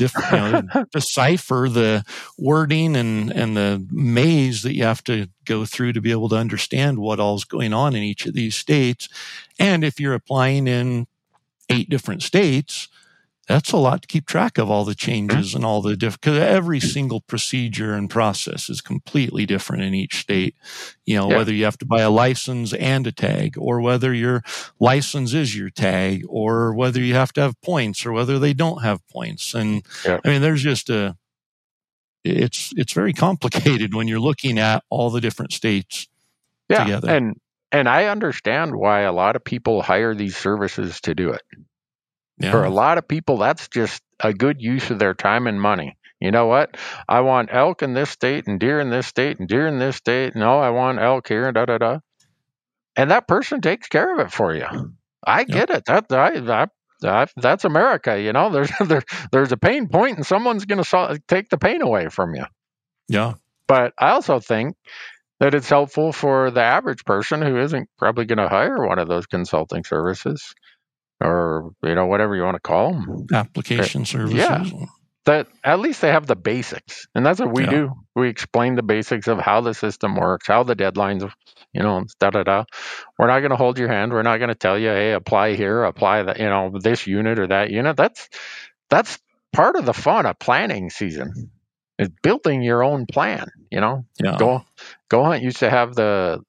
decipher the wording and the maze that you have to go through to be able to understand what all's going on in each of these states. And if you're applying in 8 different states, that's a lot to keep track of, all the changes and all the because every single procedure and process is completely different in each state. Whether you have to buy a license and a tag, or whether your license is your tag, or whether you have to have points, or whether they don't have points. And I mean, there's just it's very complicated when you're looking at all the different states together. And I understand why a lot of people hire these services to do it. Yeah. For a lot of people, that's just a good use of their time and money. You know what? I want elk in this state and deer in this state and deer in this state. No, I want elk here and da-da-da. And that person takes care of it for you. I get it. That's America. There's a pain point and someone's going to take the pain away from you. Yeah. But I also think that it's helpful for the average person who isn't probably going to hire one of those consulting services, or whatever you want to call them, application services. Yeah, that at least they have the basics, and that's what we do. We explain the basics of how the system works, how the deadlines, da-da-da. We're not going to hold your hand. We're not going to tell you, hey, apply here, apply that, this unit or that unit. That's part of the fun of planning season, is building your own plan. Go Hunt used to have the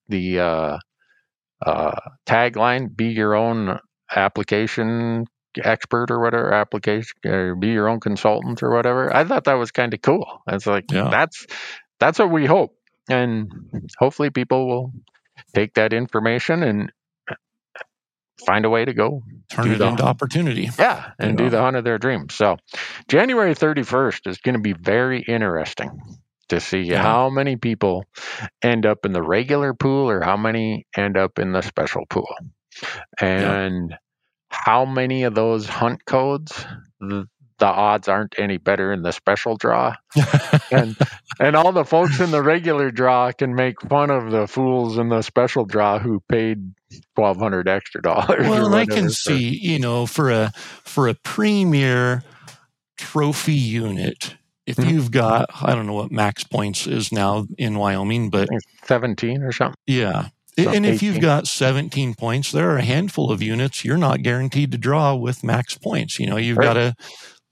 tagline, be your own application expert or whatever, or be your own consultant or whatever. I thought that was kind of cool. It's like, that's what we hope. And hopefully people will take that information and find a way to go turn it into opportunity. Yeah. And do the hunt of their dreams. So January 31st is going to be very interesting to see how many people end up in the regular pool or how many end up in the special pool. And how many of those hunt codes, the odds aren't any better in the special draw. and all the folks in the regular draw can make fun of the fools in the special draw who paid $1,200 extra. Well, I can see, for a premier trophy unit, if you've got, I don't know what max points is now in Wyoming, but 17 or something. Yeah. And if you've got 17 points, there are a handful of units you're not guaranteed to draw with max points. You've got to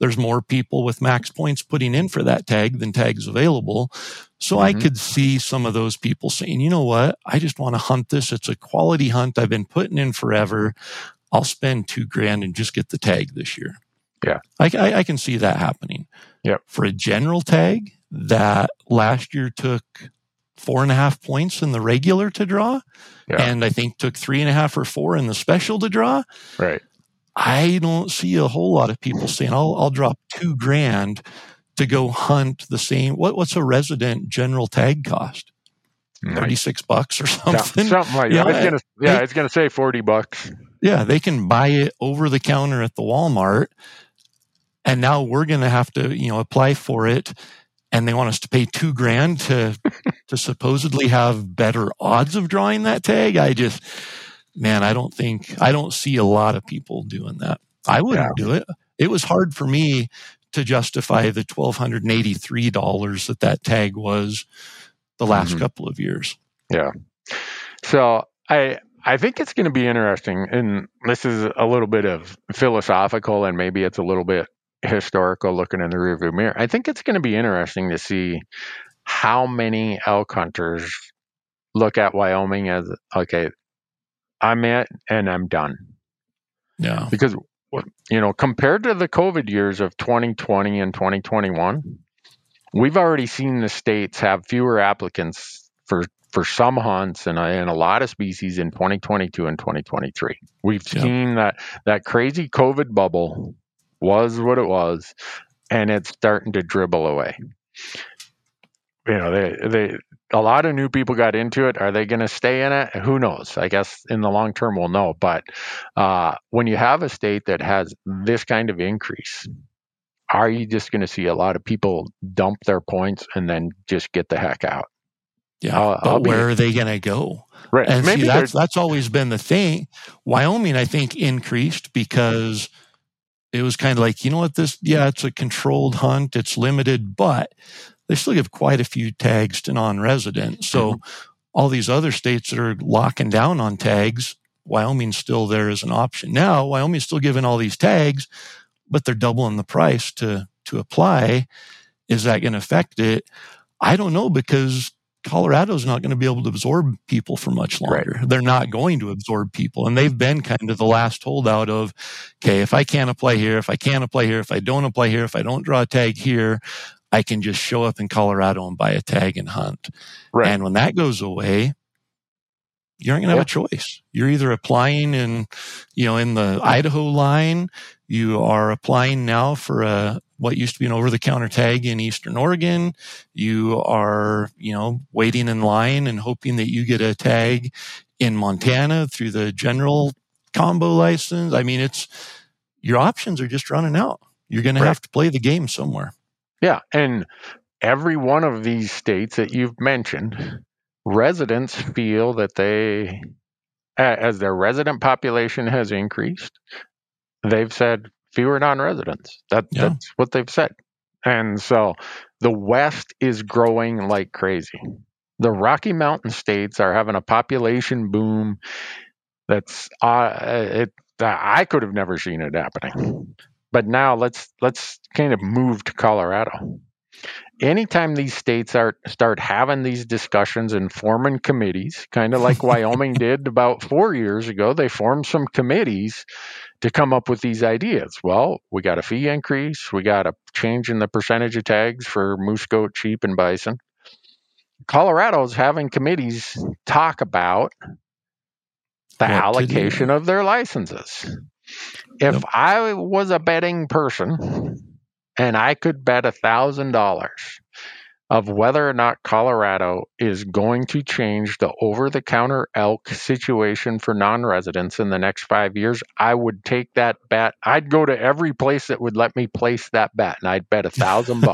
there's more people with max points putting in for that tag than tags available. So I could see some of those people saying, you know what, I just want to hunt this. It's a quality hunt I've been putting in forever. I'll spend $2,000 and just get the tag this year. Yeah. I can see that happening. Yeah. For a general tag that last year took 4.5 points in the regular to draw, and I think took 3.5 or 4 in the special to draw. Right. I don't see a whole lot of people saying, I'll drop $2,000 to go hunt the same. What's a resident general tag cost? $36 or something. Something like that. It's gonna say $40. Yeah, they can buy it over the counter at the Walmart, and now we're gonna have to, apply for it, and they want us to pay $2,000 to supposedly have better odds of drawing that tag. I don't see a lot of people doing that. I wouldn't do it. It was hard for me to justify the $1,283 that tag was the last couple of years. Yeah. So I think it's going to be interesting, and this is a little bit of philosophical, and maybe it's a little bit historical looking in the rearview mirror. I think it's going to be interesting to see how many elk hunters look at Wyoming as, okay, I'm it and I'm done. Yeah. Because, compared to the COVID years of 2020 and 2021, we've already seen the states have fewer applicants for some hunts and a lot of species in 2022 and 2023. We've seen that crazy COVID bubble was what it was, and it's starting to dribble away. A lot of new people got into it. Are they going to stay in it? Who knows? I guess in the long term we'll know. But when you have a state that has this kind of increase, are you just going to see a lot of people dump their points and then just get the heck out? Yeah, but where are they going to go? Right. And maybe that's always been the thing. Wyoming, I think, increased because it was kind of like, it's a controlled hunt. It's limited, but they still give quite a few tags to non-residents. So all these other states that are locking down on tags, Wyoming's still there as an option. Now, Wyoming's still giving all these tags, but they're doubling the price to apply. Is that going to affect it? I don't know, because Colorado's not going to be able to absorb people for much longer. Right. They're not going to absorb people. And they've been kind of the last holdout of, okay, if I can't apply here, if I can't apply here, if I don't apply here, if I don't draw a tag here, I can just show up in Colorado and buy a tag and hunt. Right. And when that goes away, you aren't going to have a choice. You're either applying in the Idaho line, you are applying now for what used to be an over-the-counter tag in Eastern Oregon. You are, waiting in line and hoping that you get a tag in Montana through the general combo license. I mean, your options are just running out. You're going to have to play the game somewhere. Yeah, and every one of these states that you've mentioned, residents feel that they, as their resident population has increased, they've said fewer non-residents. That's what they've said. And so the West is growing like crazy. The Rocky Mountain states are having a population boom that's I could have never seen it happening. But now let's kind of move to Colorado. Anytime these states start having these discussions and forming committees, kind of like Wyoming did about 4 years ago, they formed some committees to come up with these ideas. Well, we got a fee increase. We got a change in the percentage of tags for moose, goat, sheep, and bison. Colorado's having committees talk about the allocation of their licenses. If I was a betting person and I could bet $1,000 of whether or not Colorado is going to change the over-the-counter elk situation for non-residents in the next 5 years, I would take that bet. I'd go to every place that would let me place that bet, and I'd bet $1,000.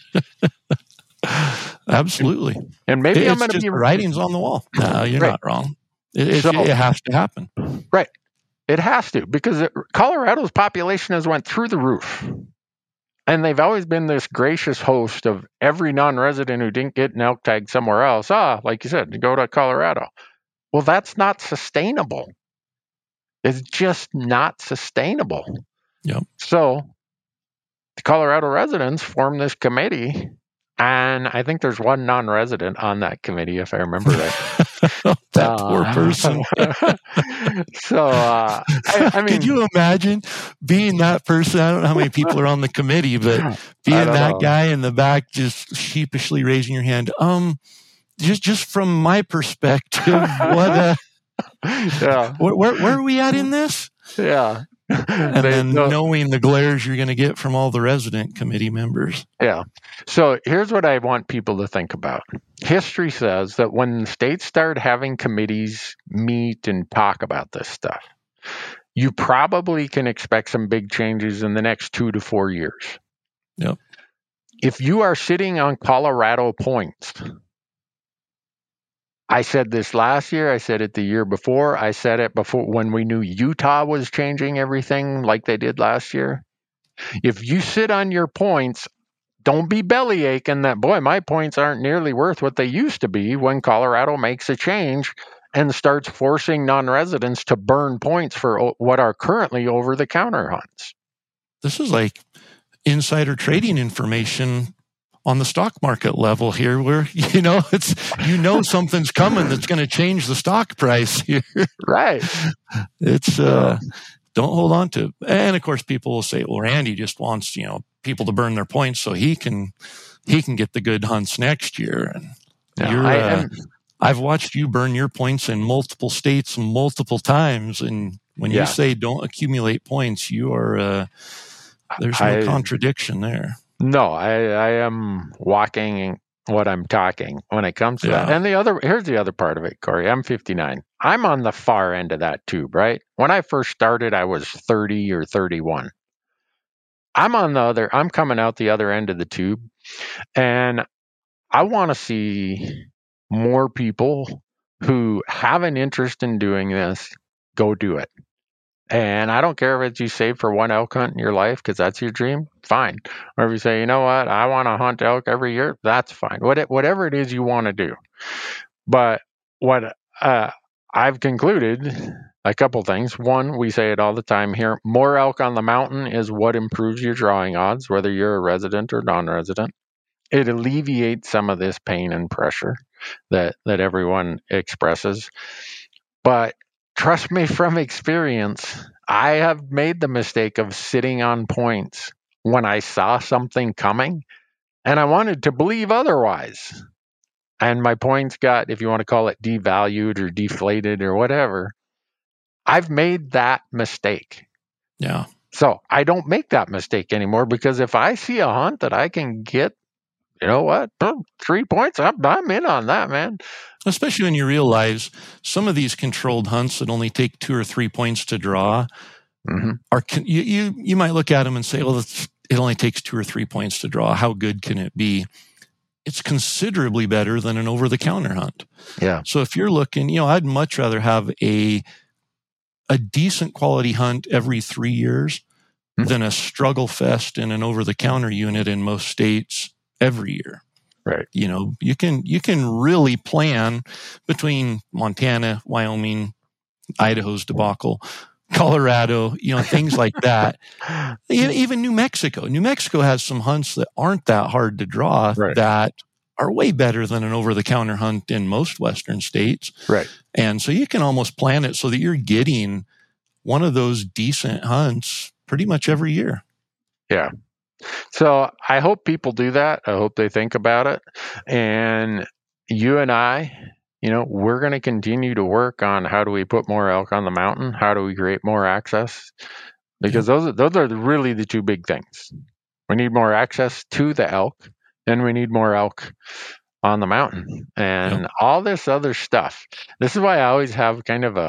Absolutely. And maybe I'm going to be writings on the wall. No, you're not wrong. It has to happen. Right. It has to, because Colorado's population has went through the roof. And they've always been this gracious host of every non-resident who didn't get an elk tag somewhere else. Like you said, go to Colorado. Well, that's not sustainable. It's just not sustainable. Yep. So Colorado residents formed this committee, and I think there's one non-resident on that committee, if I remember right. That poor person. So, I mean, could you imagine being that person? I don't know how many people are on the committee, but being that guy in the back, just sheepishly raising your hand. Just from my perspective, where are we at in this? Yeah. And then knowing the glares you're going to get from all the resident committee members. Yeah. So here's what I want people to think about. History says that when states start having committees meet and talk about this stuff, you probably can expect some big changes in the next 2 to 4 years. Yep. If you are sitting on Colorado points, I said this last year, I said it the year before, I said it before when we knew Utah was changing everything like they did last year. If you sit on your points, don't be belly aching that, boy, my points aren't nearly worth what they used to be when Colorado makes a change and starts forcing non-residents to burn points for what are currently over-the-counter hunts. This is like insider trading information on the stock market level here, where it's something's coming that's going to change the stock price here. Right. It's don't hold on to. And of course, people will say, "Well, Randy just wants people to burn their points so he can get the good hunts next year." And I've watched you burn your points in multiple states multiple times, and when you say don't accumulate points, you are there's no contradiction there. No, I am walking what I'm talking when it comes to that. And here's the other part of it, Corey. I'm 59. I'm on the far end of that tube, right? When I first started, I was 30 or 31. I'm coming out the other end of the tube, and I want to see more people who have an interest in doing this go do it. And I don't care if it's you save for one elk hunt in your life because that's your dream, fine. Or if you say, you know what, I want to hunt elk every year, that's fine. Whatever it is you want to do. But what I've concluded, a couple things. One, we say it all the time here, more elk on the mountain is what improves your drawing odds, whether you're a resident or non-resident. It alleviates some of this pain and pressure that everyone expresses. But trust me from experience, I have made the mistake of sitting on points when I saw something coming and I wanted to believe otherwise. And my points got, if you want to call it devalued or deflated or whatever, I've made that mistake. Yeah. So I don't make that mistake anymore because if I see a hunt that I can get, you know what, 3 points, I'm in on that, man. Especially when you realize some of these controlled hunts that only take 2 or 3 points to draw are you might look at them and say, well, it only takes 2 or 3 points to draw. How good can it be? It's considerably better than an over-the-counter hunt. Yeah. So if you're looking, I'd much rather have a decent quality hunt every 3 years than a struggle fest in an over-the-counter unit in most states every year. Right. You can really plan between Montana, Wyoming, Idaho's debacle, Colorado, things like that. Even New Mexico. New Mexico has some hunts that aren't that hard to draw that are way better than an over-the-counter hunt in most Western states. Right. And so you can almost plan it so that you're getting one of those decent hunts pretty much every year. Yeah. So I hope people do that. I hope they think about it. And you and I, we're going to continue to work on how do we put more elk on the mountain? How do we create more access? Because those are really the two big things. We need more access to the elk, and we need more elk on the mountain. And all this other stuff. This is why I always have kind of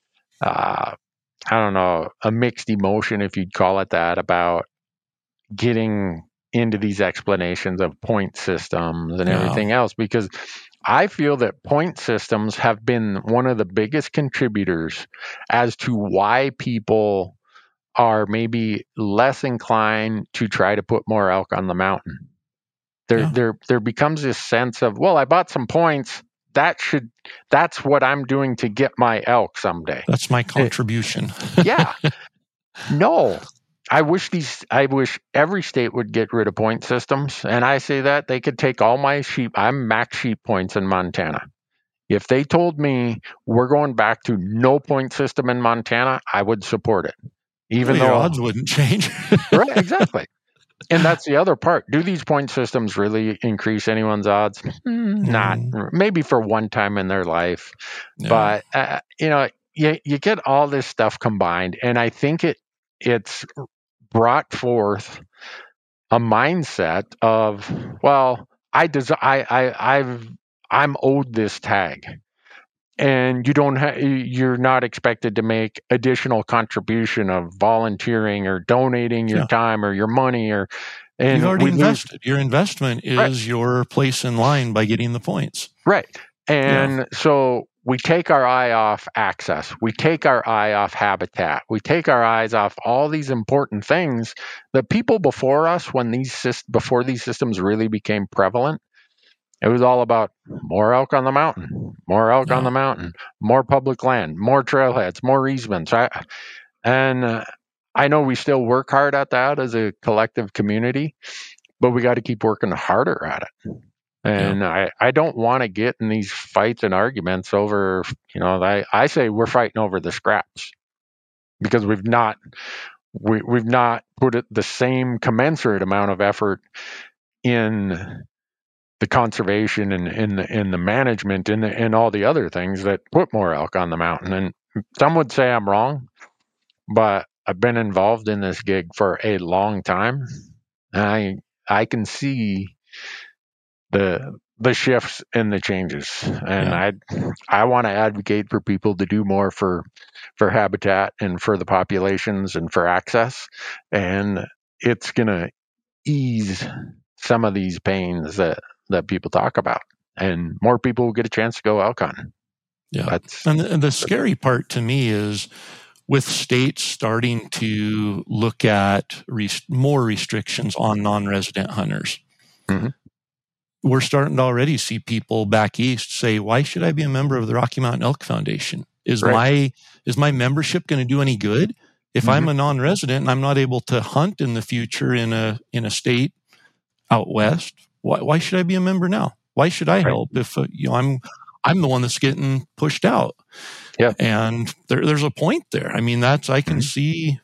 a mixed emotion, if you'd call it that, about getting into these explanations of point systems and everything else, because I feel that point systems have been one of the biggest contributors as to why people are maybe less inclined to try to put more elk on the mountain. There becomes this sense of, well, I bought some points. That's what I'm doing to get my elk someday. That's my contribution. Yeah. No. I wish every state would get rid of point systems. And I say that they could take all my sheep. I'm max sheep points in Montana. If they told me we're going back to no point system in Montana, I would support it. Even though your odds wouldn't change. Right, exactly. And that's the other part. Do these point systems really increase anyone's odds? Not. Maybe for one time in their life. Yeah. But, you get all this stuff combined. And I think it's brought forth a mindset of, well, I'm owed this tag. And you're not expected to make additional contribution of volunteering or donating your time or your money and you've already invested. Your investment is your place in line by getting the points. Right. And so we take our eye off access. We take our eye off habitat. We take our eyes off all these important things that people before us, before these systems really became prevalent, it was all about more elk on the mountain, more elk on the mountain, more public land, more trailheads, more easements. I know we still work hard at that as a collective community, but we got to keep working harder at it. And I don't want to get in these fights and arguments over, I say we're fighting over the scraps because we've not put the same commensurate amount of effort in the conservation and in the management and all the other things that put more elk on the mountain. And some would say I'm wrong, but I've been involved in this gig for a long time. I can see the shifts and the changes, and I want to advocate for people to do more for habitat and for the populations and for access, and it's gonna ease some of these pains that people talk about, and more people will get a chance to go elk hunting. Yeah, and the scary part to me is with states starting to look at more restrictions on non-resident hunters. Mm-hmm. We're starting to already see people back east say, "Why should I be a member of the Rocky Mountain Elk Foundation? Is my membership going to do any good if I'm a non-resident and I'm not able to hunt in the future in a state out west? Why should I be a member now? Why should I help if I'm the one that's getting pushed out?" Yeah, and there's a point there. I mean, I can see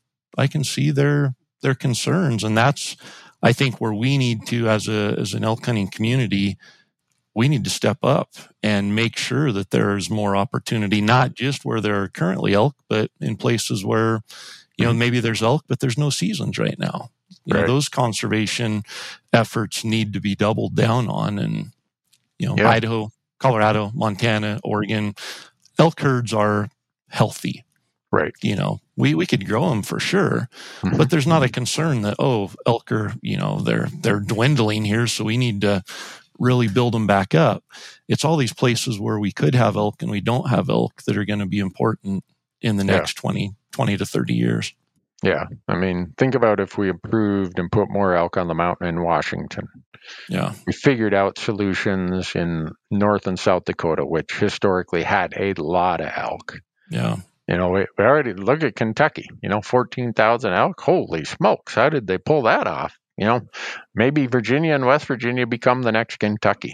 their concerns, and that's, I think, where we need to, as an elk hunting community, we need to step up and make sure that there's more opportunity, not just where there are currently elk, but in places where, maybe there's elk, but there's no seasons right now. Those conservation efforts need to be doubled down on. And, Idaho, Colorado, Montana, Oregon, elk herds are healthy. Right. We could grow them for sure, but there's not a concern that, elk are, they're dwindling here, so we need to really build them back up. It's all these places where we could have elk and we don't have elk that are going to be important in the next 20 to 30 years. Yeah. I mean, think about if we improved and put more elk on the mountain in Washington. Yeah. We figured out solutions in North and South Dakota, which historically had a lot of elk. Yeah. We already look at Kentucky, 14,000 elk. Holy smokes. How did they pull that off? Maybe Virginia and West Virginia become the next Kentucky.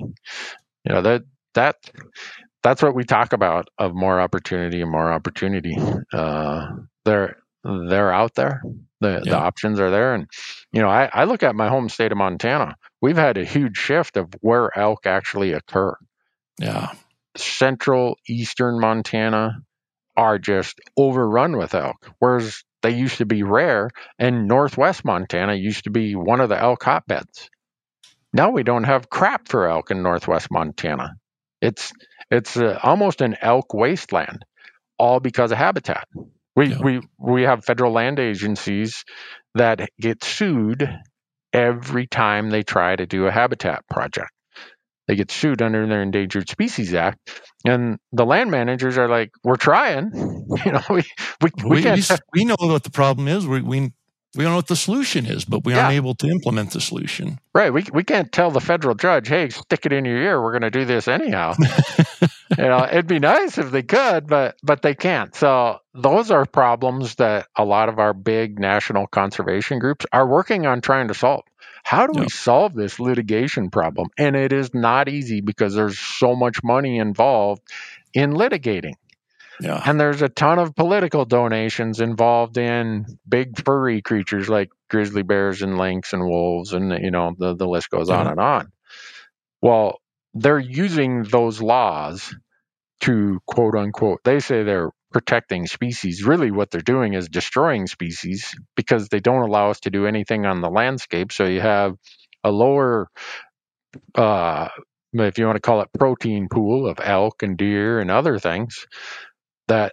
That's what we talk about, of more opportunity and more opportunity. They're out there. The options are there. And, I look at my home state of Montana. We've had a huge shift of where elk actually occur. Yeah. Central, eastern Montana are just overrun with elk, whereas they used to be rare, and northwest Montana used to be one of the elk hotbeds. Now we don't have crap for elk in northwest Montana. It's almost an elk wasteland, all because of habitat. We have federal land agencies that get sued every time they try to do a habitat project. They get sued under their Endangered Species Act, and the land managers are like, "We're trying, we can't." We know what the problem is. We We don't know what the solution is, but we aren't able to implement the solution. Right. We can't tell the federal judge, hey, stick it in your ear. We're going to do this anyhow. It'd be nice if they could, but they can't. So those are problems that a lot of our big national conservation groups are working on trying to solve. How do we solve this litigation problem? And it is not easy because there's so much money involved in litigating. Yeah. And there's a ton of political donations involved in big furry creatures like grizzly bears and lynx and wolves, and the list goes on and on. Well, they're using those laws to quote unquote, they say they're protecting species. Really what they're doing is destroying species because they don't allow us to do anything on the landscape. So you have a lower if you want to call it protein pool of elk and deer and other things, that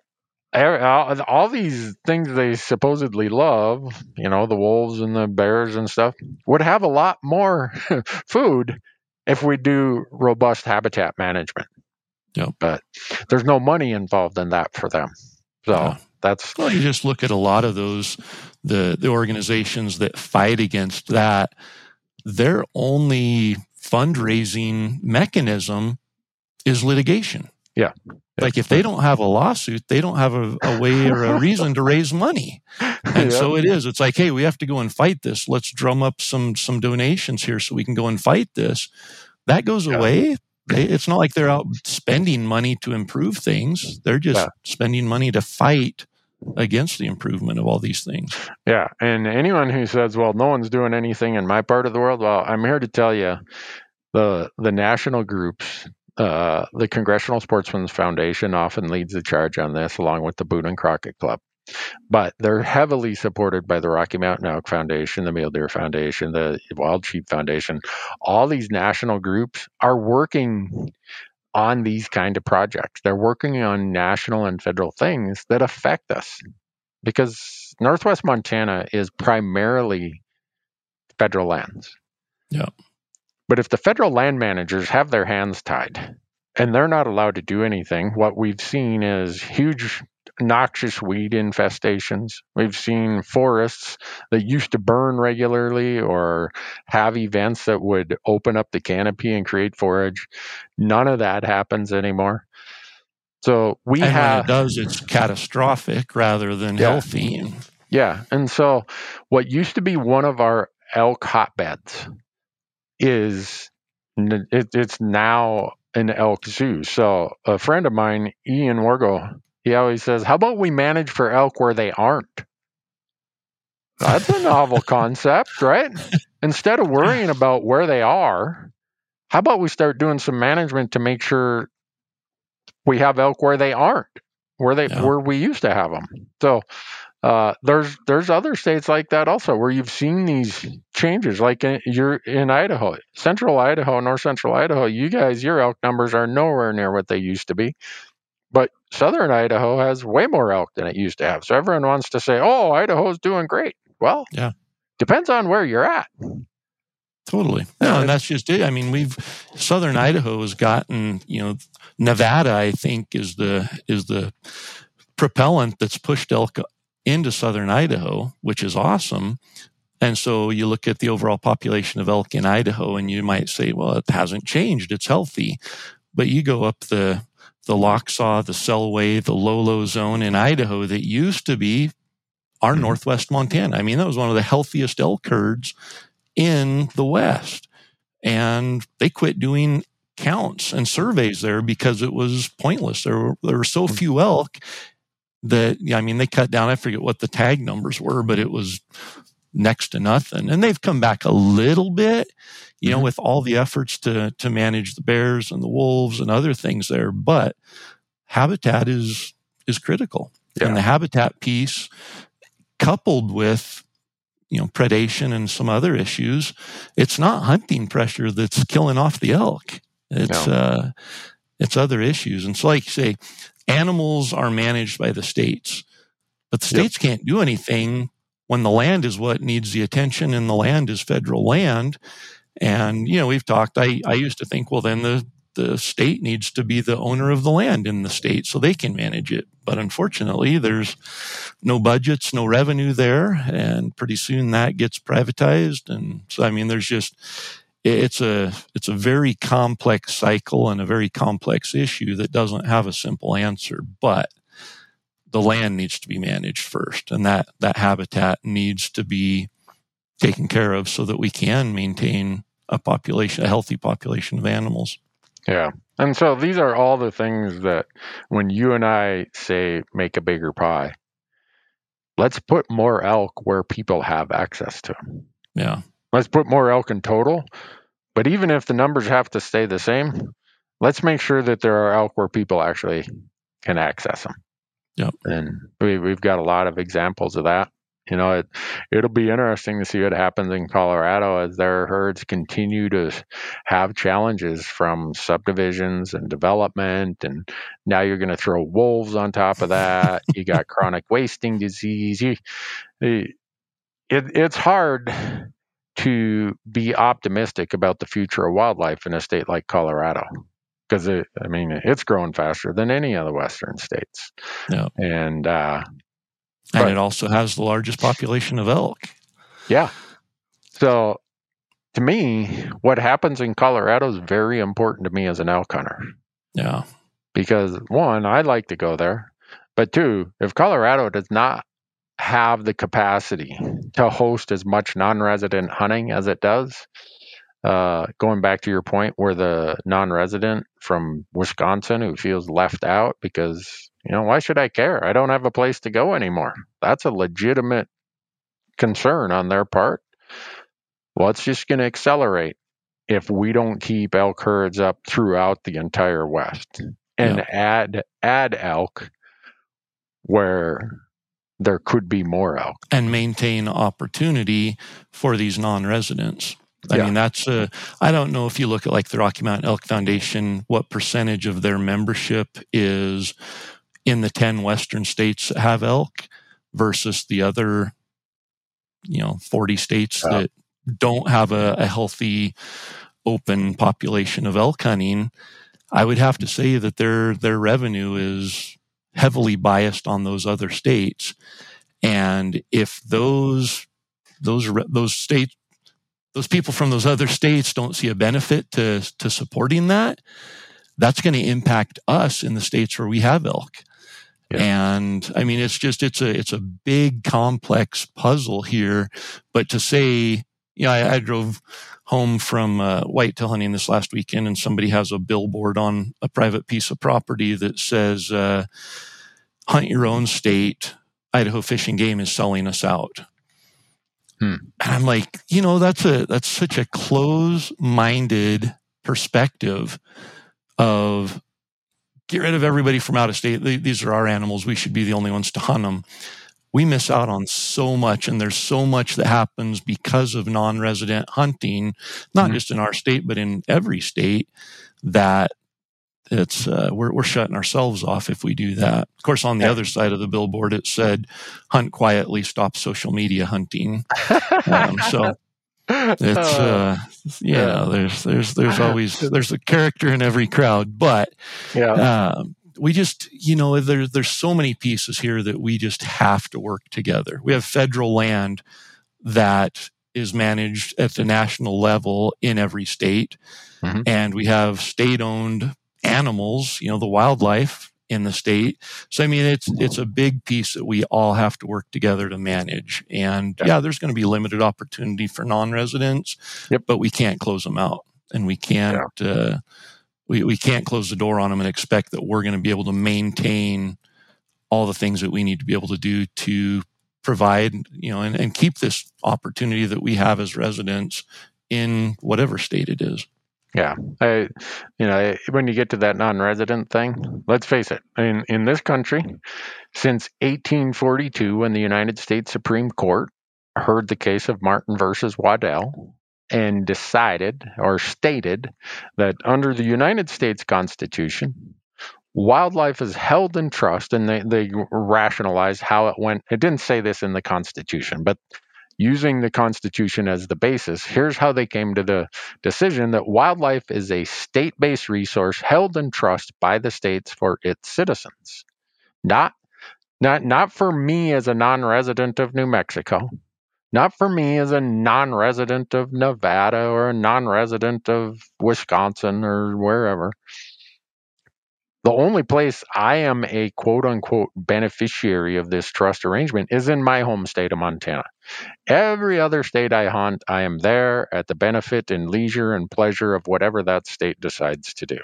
all these things they supposedly love, the wolves and the bears and stuff, would have a lot more food if we do robust habitat management. Yep. But there's no money involved in that for them. So that's... Well, you just look at a lot of those, the organizations that fight against that, their only fundraising mechanism is litigation. Yeah. Like if they don't have a lawsuit, they don't have a way or a reason to raise money. And so it is. It's like, hey, we have to go and fight this. Let's drum up some donations here so we can go and fight this. That goes away. It's not like they're out spending money to improve things. They're just spending money to fight against the improvement of all these things. Yeah. And anyone who says, well, no one's doing anything in my part of the world, well, I'm here to tell you the national groups, the Congressional Sportsmen's Foundation often leads the charge on this, along with the Boone and Crockett Club. But they're heavily supported by the Rocky Mountain Elk Foundation, the Mule Deer Foundation, the Wild Sheep Foundation. All these national groups are working on these kind of projects. They're working on national and federal things that affect us, because Northwest Montana is primarily federal lands. Yeah. But if the federal land managers have their hands tied and they're not allowed to do anything, what we've seen is huge noxious weed infestations. We've seen forests that used to burn regularly or have events that would open up the canopy and create forage. None of that happens anymore. So when it does, it's catastrophic rather than healthy. Yeah. And so what used to be one of our elk hotbeds it's now an elk zoo. So a friend of mine, Ian Wargo, he always says, how about we manage for elk where they aren't? That's a novel concept, right? Instead of worrying about where they are, how about we start doing some management to make sure we have elk where they aren't, where we used to have them. So there's other states like that also where you've seen these changes. Like you're in Idaho, central Idaho, north central Idaho. You guys, your elk numbers are nowhere near what they used to be. But southern Idaho has way more elk than it used to have. So everyone wants to say, oh, Idaho's doing great. Well, depends on where you're at. Totally. No, and that's just it. I mean, southern Idaho has gotten, Nevada, I think, is the propellant that's pushed elk into southern Idaho, which is awesome. And so you look at the overall population of elk in Idaho and you might say, well, it hasn't changed. It's healthy. But you go up the Lochsaw, the Selway, the Lolo zone in Idaho that used to be our northwest Montana. I mean, that was one of the healthiest elk herds in the West. And they quit doing counts and surveys there because it was pointless. There were so few elk that, they cut down, I forget what the tag numbers were, but it was next to nothing. And they've come back a little bit, with all the efforts to manage the bears and the wolves and other things there. But habitat is critical. Yeah. And the habitat piece, coupled with, predation and some other issues, it's not hunting pressure that's killing off the elk. It's other issues. And so, like you say, animals are managed by the states, but the states can't do anything when the land is what needs the attention, and the land is federal land. And, we've talked, I used to think, well, then the the state needs to be the owner of the land in the state so they can manage it. But unfortunately, there's no budgets, no revenue there, and pretty soon that gets privatized. And so, I mean, there's just, it's a very complex cycle and a very complex issue that doesn't have a simple answer. But the land needs to be managed first, and that habitat needs to be taken care of so that we can maintain a healthy population of animals. Yeah. And so these are all the things that when you and I say make a bigger pie, let's put more elk where people have access to them. Yeah. Let's put more elk in total. But even if the numbers have to stay the same, let's make sure that there are elk where people actually can access them. Yep. And we've got a lot of examples of that. You know, it'll be interesting to see what happens in Colorado as their herds continue to have challenges from subdivisions and development. And now you're going to throw wolves on top of that. You got chronic wasting disease. It's hard to be optimistic about the future of wildlife in a state like Colorado. Because it's growing faster than any of the Western states. Yeah. And it also has the largest population of elk. Yeah. So to me, what happens in Colorado is very important to me as an elk hunter. Yeah. Because one, I like to go there. But two, if Colorado does not have the capacity to host as much non-resident hunting as it does, going back to your point where the non-resident from Wisconsin who feels left out because, why should I care? I don't have a place to go anymore. That's a legitimate concern on their part. Well, it's just going to accelerate if we don't keep elk herds up throughout the entire West and add elk where there could be more elk. And maintain opportunity for these non-residents. I mean, I don't know if you look at like the Rocky Mountain Elk Foundation, what percentage of their membership is in the 10 Western states that have elk versus the other, 40 states that don't have a healthy, open population of elk hunting. I would have to say that their revenue is heavily biased on those other states. And if those states, those people from those other states don't see a benefit to supporting that, that's going to impact us in the states where we have elk. Yeah. And I mean, it's a big, complex puzzle here. But to say, I drove home from whitetail hunting this last weekend, and somebody has a billboard on a private piece of property that says, hunt your own state, Idaho Fish and Game is selling us out. And I'm like, that's such a close-minded perspective of get rid of everybody from out of state. These are our animals. We should be the only ones to hunt them. We miss out on so much, and there's so much that happens because of non-resident hunting, not just in our state, but in every state, that it's we're shutting ourselves off if we do that. Of course, on the other side of the billboard, it said, "Hunt quietly, stop social media hunting." So it's there's always a character in every crowd, but we just there's so many pieces here that we just have to work together. We have federal land that is managed at the national level in every state, and we have state-owned animals, the wildlife in the state. So, I mean, it's a big piece that we all have to work together to manage. And there's going to be limited opportunity for non-residents, but we can't close them out, and we can't, we can't close the door on them and expect that we're going to be able to maintain all the things that we need to be able to do to provide, and keep this opportunity that we have as residents in whatever state it is. Yeah. When you get to that non-resident thing, let's face it, in this country, since 1842, when the United States Supreme Court heard the case of Martin versus Waddell and decided or stated that under the United States Constitution, wildlife is held in trust, and they rationalized how it went. It didn't say this in the Constitution, but using the Constitution as the basis, here's how they came to the decision that wildlife is a state-based resource held in trust by the states for its citizens. Not for me as a non-resident of New Mexico, not for me as a non-resident of Nevada or a non-resident of Wisconsin or wherever. The only place I am a quote-unquote beneficiary of this trust arrangement is in my home state of Montana. Every other state I hunt, I am there at the benefit and leisure and pleasure of whatever that state decides to do.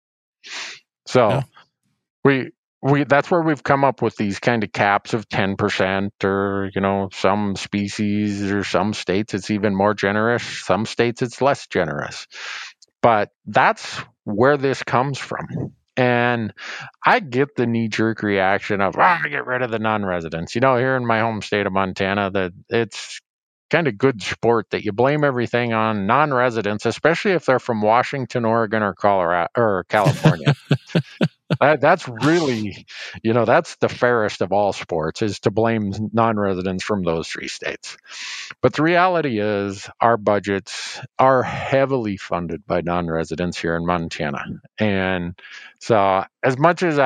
So we that's where we've come up with these kind of caps of 10%, or some species or some states it's even more generous, some states it's less generous. But that's where this comes from. And I get the knee-jerk reaction of, get rid of the non-residents. Here in my home state of Montana, that it's kind of good sport that you blame everything on non-residents, especially if they're from Washington, Oregon, or Colorado or California. That's really, that's the fairest of all sports, is to blame non-residents from those three states. But the reality is our budgets are heavily funded by non-residents here in Montana. And so as much as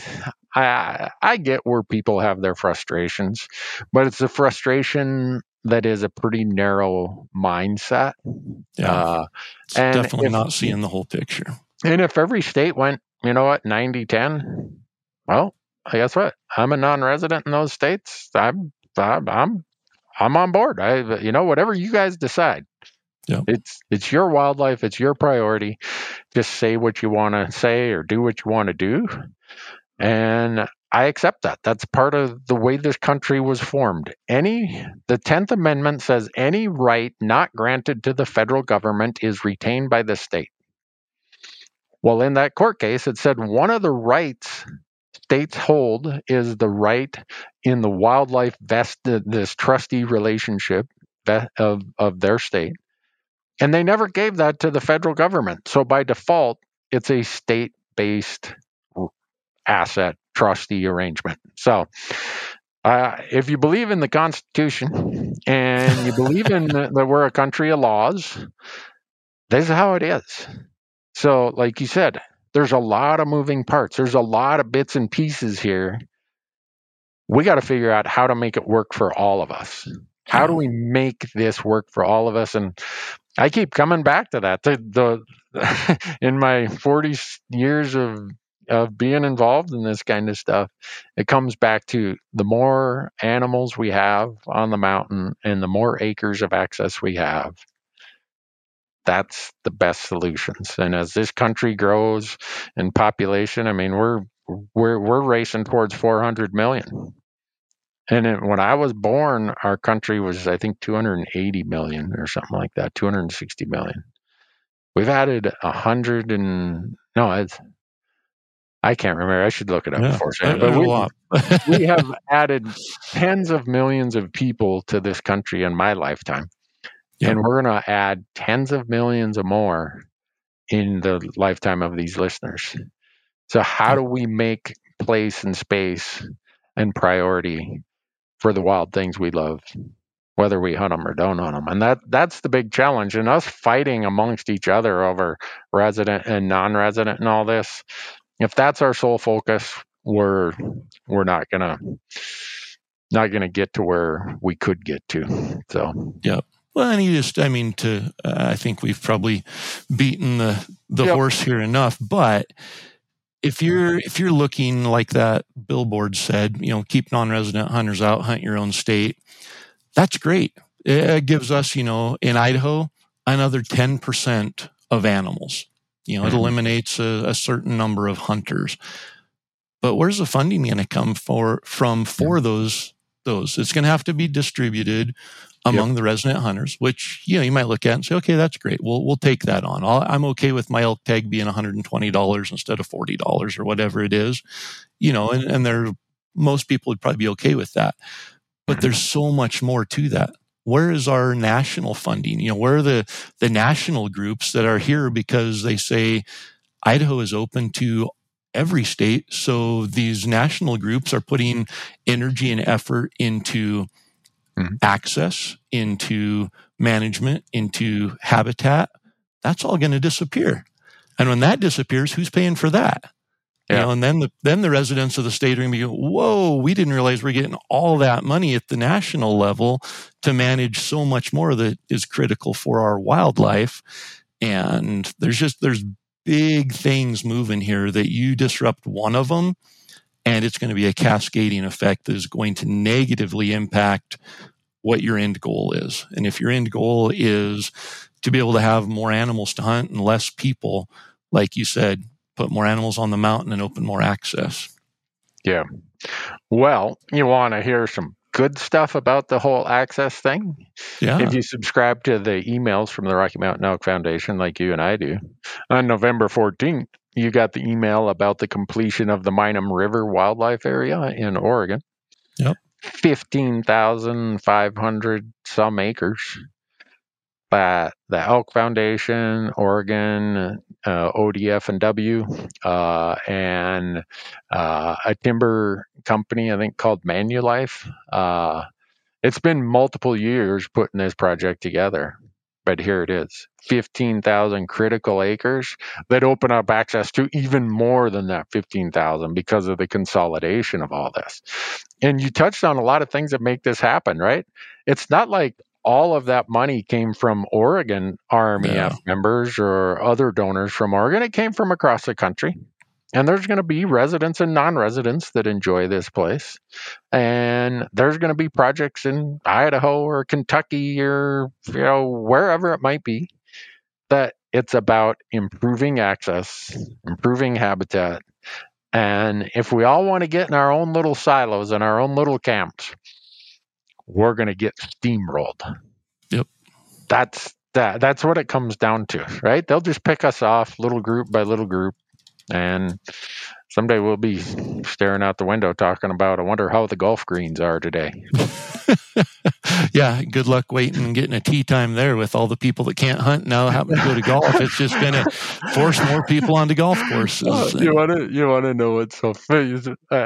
I get where people have their frustrations, but it's a frustration that is a pretty narrow mindset. Yeah, and definitely not seeing the whole picture. And if every state went, 90-10, well, guess what? I'm a non-resident in those states. I'm on board. Whatever you guys decide. Yeah. It's your wildlife. It's your priority. Just say what you want to say or do what you want to do. And I accept that. That's part of the way this country was formed. The 10th Amendment says any right not granted to the federal government is retained by the state. Well, in that court case, it said one of the rights states hold is the right in the wildlife this trustee relationship of their state. And they never gave that to the federal government. So by default, it's a state-based asset trustee arrangement. So if you believe in the Constitution and you believe in that we're a country of laws, this is how it is. So like you said, there's a lot of moving parts. There's a lot of bits and pieces here. We got to figure out how to make it work for all of us. How do we make this work for all of us? And I keep coming back to that. In my 40 years of being involved in this kind of stuff, it comes back to the more animals we have on the mountain and the more acres of access we have, that's the best solutions. And as this country grows in population, we're racing towards 400 million. And when I was born, our country was, I think, 280 million or something like that, 260 million. We've added I can't remember. I should look it up before saying it. But we have added tens of millions of people to this country in my lifetime. Yep. And we're going to add tens of millions of more in the lifetime of these listeners. So how do we make place and space and priority for the wild things we love, whether we hunt them or don't hunt them? And that's the big challenge. And us fighting amongst each other over resident and non-resident and all this, if that's our sole focus, we're not gonna get to where we could get to. So yeah. Well, and I think we've probably beaten the horse here enough. But if you're looking like that billboard said, keep non-resident hunters out, hunt your own state. That's great. It gives us, in Idaho, another 10% of animals. It eliminates a certain number of hunters. But where's the funding going to come from for those? It's going to have to be distributed among the resident hunters, which you might look at and say, okay, that's great. We'll take that on. I'm okay with my elk tag being $120 instead of $40 or whatever it is, and most people would probably be okay with that. But there's so much more to that. Where is our national funding? Where are the national groups that are here because they say Idaho is open to every state. So these national groups are putting energy and effort into access, into management, into habitat, that's all going to disappear. And when that disappears, who's paying for that? Yeah. And then the residents of the state are going to be going, whoa, we didn't realize we're getting all that money at the national level to manage so much more that is critical for our wildlife. And there's big things moving here that you disrupt one of them, and it's going to be a cascading effect that is going to negatively impact what your end goal is. And if your end goal is to be able to have more animals to hunt and less people, like you said, put more animals on the mountain and open more access. Yeah. Well, you want to hear some good stuff about the whole access thing? Yeah. If you subscribe to the emails from the Rocky Mountain Elk Foundation, like you and I do, on November 14th, you got the email about the completion of the Minam River Wildlife Area in Oregon. Yep. 15,500 some acres. But the Elk Foundation, Oregon, ODF and W, and a timber company, I think called Manulife. It's been multiple years putting this project together, but here it is. 15,000 critical acres that open up access to even more than that 15,000 because of the consolidation of all this. And you touched on a lot of things that make this happen, right? It's not like all of that money came from Oregon RMEF members or other donors from Oregon. It came from across the country. And there's going to be residents and non-residents that enjoy this place. And there's going to be projects in Idaho or Kentucky or wherever it might be that it's about improving access, improving habitat. And if we all want to get in our own little silos and our own little camps, we're going to get steamrolled. Yep. That's what it comes down to, right? They'll just pick us off little group by little group. And someday we'll be staring out the window talking about, I wonder how the golf greens are today. Yeah, good luck waiting and getting a tee time there with all the people that can't hunt now happen to go to golf. It's just going to force more people onto golf courses. You want to know what's so funny?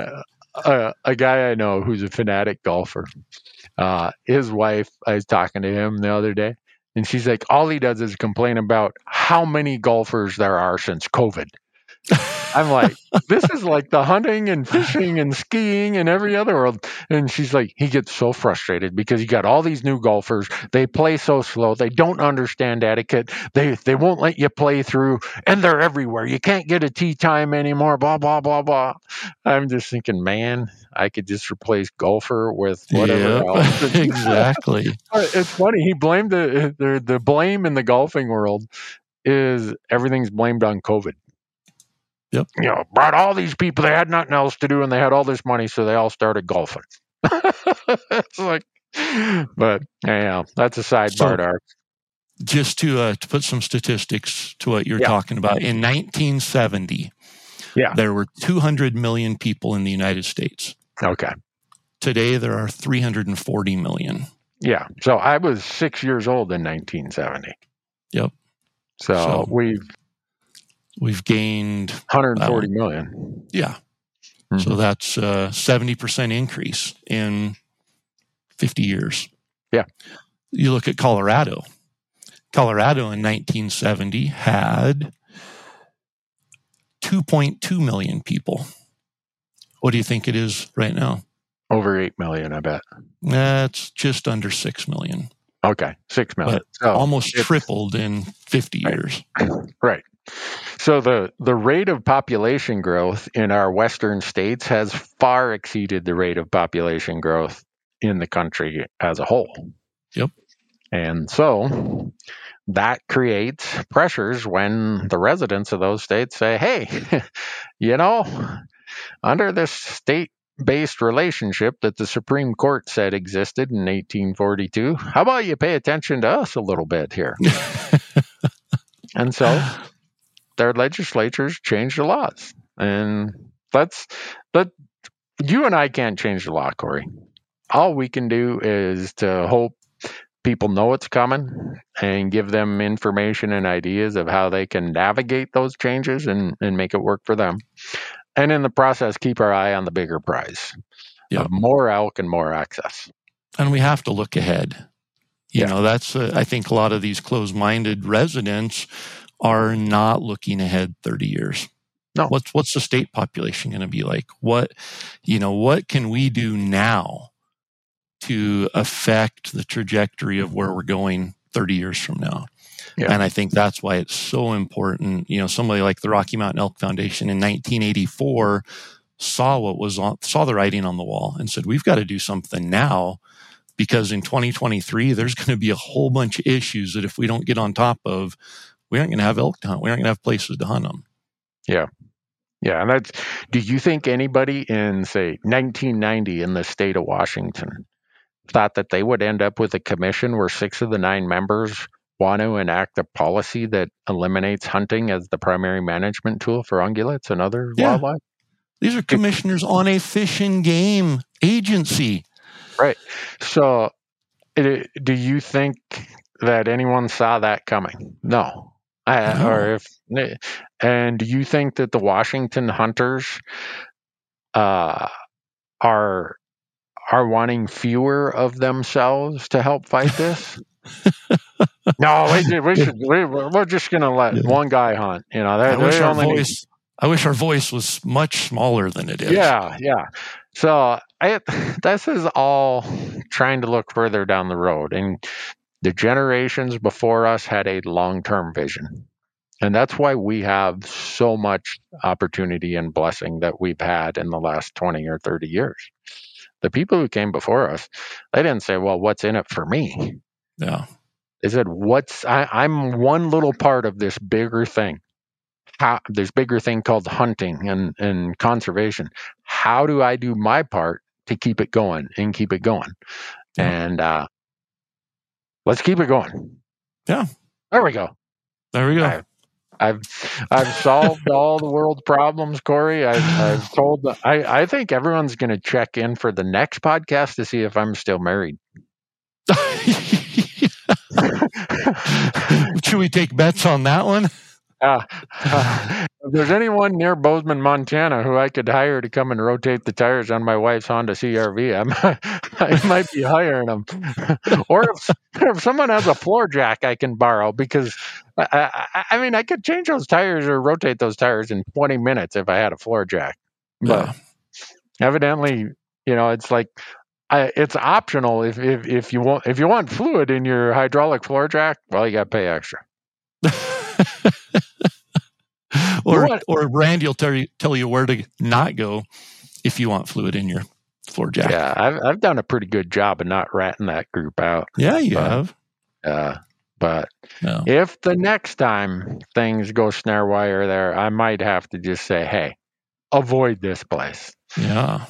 A guy I know who's a fanatic golfer. His wife, I was talking to him the other day, and she's like, all he does is complain about how many golfers there are since COVID. I'm like, this is like the hunting and fishing and skiing and every other world. And she's like, he gets so frustrated because you got all these new golfers. They play so slow. They don't understand etiquette. They won't let you play through, and they're everywhere. You can't get a tee time anymore, blah, blah, blah, blah. I'm just thinking, man, I could just replace golfer with whatever else. Exactly. It's funny. He blamed the blame in the golfing world is everything's blamed on COVID. Yep. Brought all these people, they had nothing else to do and they had all this money, so they all started golfing. It's like, but yeah, that's a sidebar to ours. Just to put some statistics to what you're talking about, in 1970, there were 200 million people in the United States. Okay. Today, there are 340 million. Yeah. So I was 6 years old in 1970. Yep. So we've gained 140 million. Yeah. Mm-hmm. So that's a 70% increase in 50 years. Yeah. You look at Colorado. Colorado in 1970 had 2.2 million people. What do you think it is right now? Over 8 million, I bet. That's just under 6 million. Okay, 6 million. But almost tripled in 50 years. Right. So the rate of population growth in our western states has far exceeded the rate of population growth in the country as a whole. Yep. And so that creates pressures when the residents of those states say, hey, under this state-based relationship that the Supreme Court said existed in 1842, how about you pay attention to us a little bit here? And so their legislatures changed the laws. And but you and I can't change the law, Corey. All we can do is to hope people know it's coming and give them information and ideas of how they can navigate those changes and make it work for them. And in the process, keep our eye on the bigger prize of more elk and more access. And we have to look ahead. You Yeah. know, that's, I think a lot of these closed-minded residents are not looking ahead 30 years. No. What's the state population going to be like? What can we do now to affect the trajectory of where we're going 30 years from now? Yeah. And I think that's why it's so important. You know, somebody like the Rocky Mountain Elk Foundation in 1984 saw the writing on the wall and said, we've got to do something now, because in 2023, there's going to be a whole bunch of issues that if we don't get on top of, we aren't going to have elk to hunt. We aren't going to have places to hunt them. Yeah. Yeah. And do you think anybody in, say, 1990 in the state of Washington thought that they would end up with a commission where 6 of the 9 members want to enact a policy that eliminates hunting as the primary management tool for ungulates and other wildlife? These are commissioners on a fish and game agency. Right. So do you think that anyone saw that coming? No. No. And do you think that the Washington hunters are wanting fewer of themselves to help fight this? No, we're just going to let one guy hunt. You know, I wish our voice was much smaller than it is. Yeah. So this is all trying to look further down the road, and the generations before us had a long-term vision. And that's why we have so much opportunity and blessing that we've had in the last 20 or 30 years. The people who came before us, they didn't say, well, what's in it for me? Yeah. They said, I'm one little part of this bigger thing. This bigger thing called hunting and conservation. How do I do my part to keep it going and keep it going? Yeah. And let's keep it going. Yeah. There we go. I've solved all the world's problems, Corey. I've told. I think everyone's going to check in for the next podcast to see if I'm still married. Should we take bets on that one? If there's anyone near Bozeman, Montana, who I could hire to come and rotate the tires on my wife's Honda CRV, I might be hiring them. Or if someone has a floor jack I can borrow, because I mean, I could change those tires or rotate those tires in 20 minutes if I had a floor jack. But evidently, you know, it's like it's optional. If you want fluid in your hydraulic floor jack, well, you got to pay extra. or Randy will tell you where to not go if you want fluid in your floor jack. Yeah, I've done a pretty good job of not ratting that group out. Yeah, you have. But if the next time things go snare wire there, I might have to just say, hey, avoid this place. Yeah.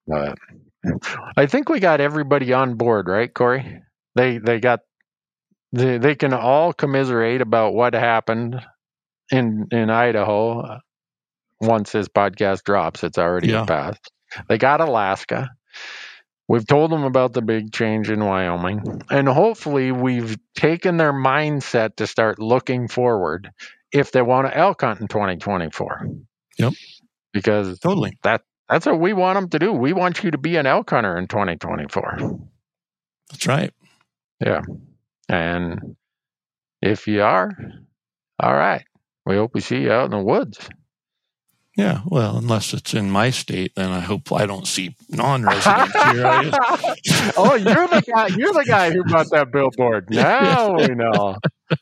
I think we got everybody on board, right, Corey? They can all commiserate about what happened in Idaho. Once this podcast drops, it's already passed. They got Alaska. We've told them about the big change in Wyoming, and hopefully we've taken their mindset to start looking forward if they want to elk hunt in 2024. Yep. Because totally that's what we want them to do. We want you to be an elk hunter in 2024. That's right. Yeah. And if you are, all right. We hope we see you out in the woods. Yeah, well, unless it's in my state, then I hope I don't see non-residents here. Oh, you're the guy who bought that billboard. Now we know.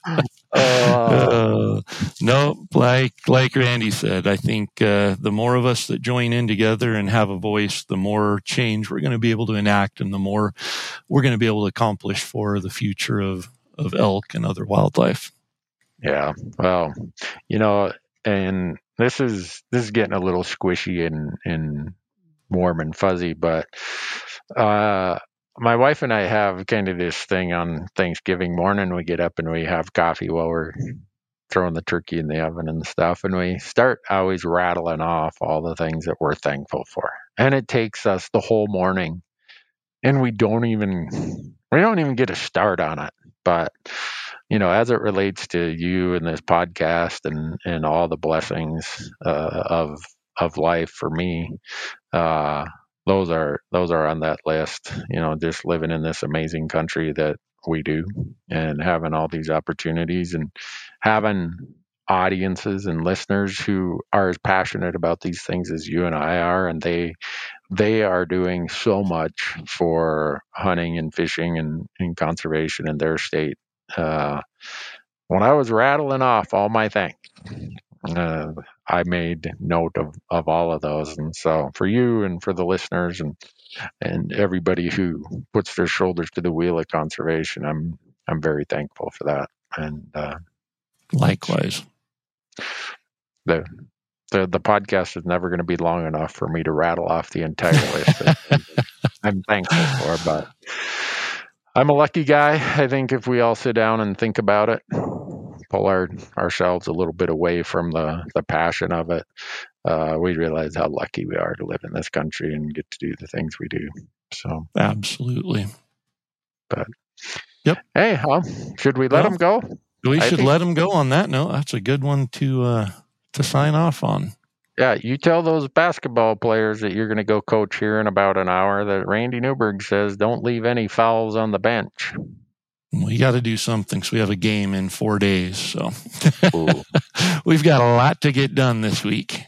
No, like Randy said, I think the more of us that join in together and have a voice, the more change we're going to be able to enact, and the more we're going to be able to accomplish for the future of elk and other wildlife. Yeah, well, you know, and this is getting a little squishy and warm and fuzzy, but my wife and I have kind of this thing on Thanksgiving morning. We get up and we have coffee while we're throwing the turkey in the oven and stuff, and we start always rattling off all the things that we're thankful for. And it takes us the whole morning, and we don't even get a start on it. But you know, as it relates to you and this podcast and all the blessings of life for me, those are on that list. Just living in this amazing country that we do, and having all these opportunities, and having audiences and listeners who are as passionate about these things as you and I are, and they are doing so much for hunting and fishing and conservation in their state. When I was rattling off all my things, I made note of all of those. And so for you and for the listeners and everybody who puts their shoulders to the wheel of conservation, I'm very thankful for that. And likewise, the podcast is never going to be long enough for me to rattle off the entire list that I'm thankful for, but I'm a lucky guy. I think if we all sit down and think about it, pull ourselves a little bit away from the passion of it, we realize how lucky we are to live in this country and get to do the things we do. So absolutely. But yep. Hey, should we let them go? We should let them go on that note. That's a good one to sign off on. Yeah, you tell those basketball players that you're going to go coach here in about an hour that Randy Newberg says don't leave any fouls on the bench. We got to do something, so we have a game in 4 days. So we've got a lot to get done this week.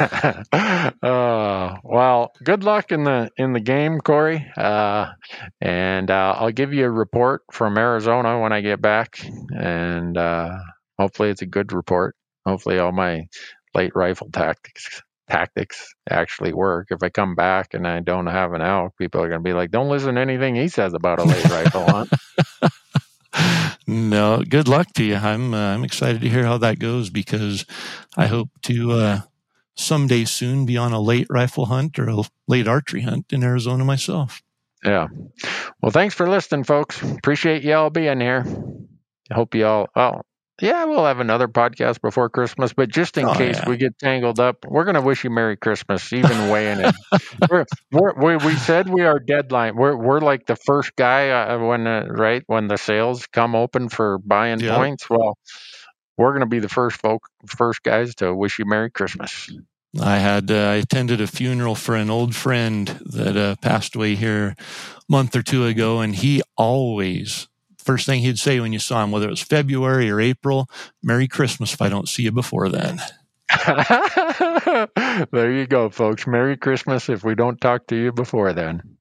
Well, good luck in the game, Corey. And I'll give you a report from Arizona when I get back, and hopefully it's a good report. Hopefully all my late rifle tactics actually work. If I come back and I don't have an elk, people are going to be like, don't listen to anything he says about a late rifle hunt. No, good luck to you. I'm excited to hear how that goes, because I hope to someday soon be on a late rifle hunt or a late archery hunt in Arizona myself. Yeah. Well, thanks for listening, folks. Appreciate you all being here. I hope you all, we'll have another podcast before Christmas, but just in case we get tangled up, we're going to wish you Merry Christmas, even weighing in. We said we are deadline. We're like the first guy when the sales come open for buying points. Well, we're going to be the first guys to wish you Merry Christmas. I attended a funeral for an old friend that passed away here a month or two ago, and he always, first thing he'd say when you saw him, whether it was February or April, Merry Christmas if I don't see you before then. There you go, folks. Merry Christmas if we don't talk to you before then.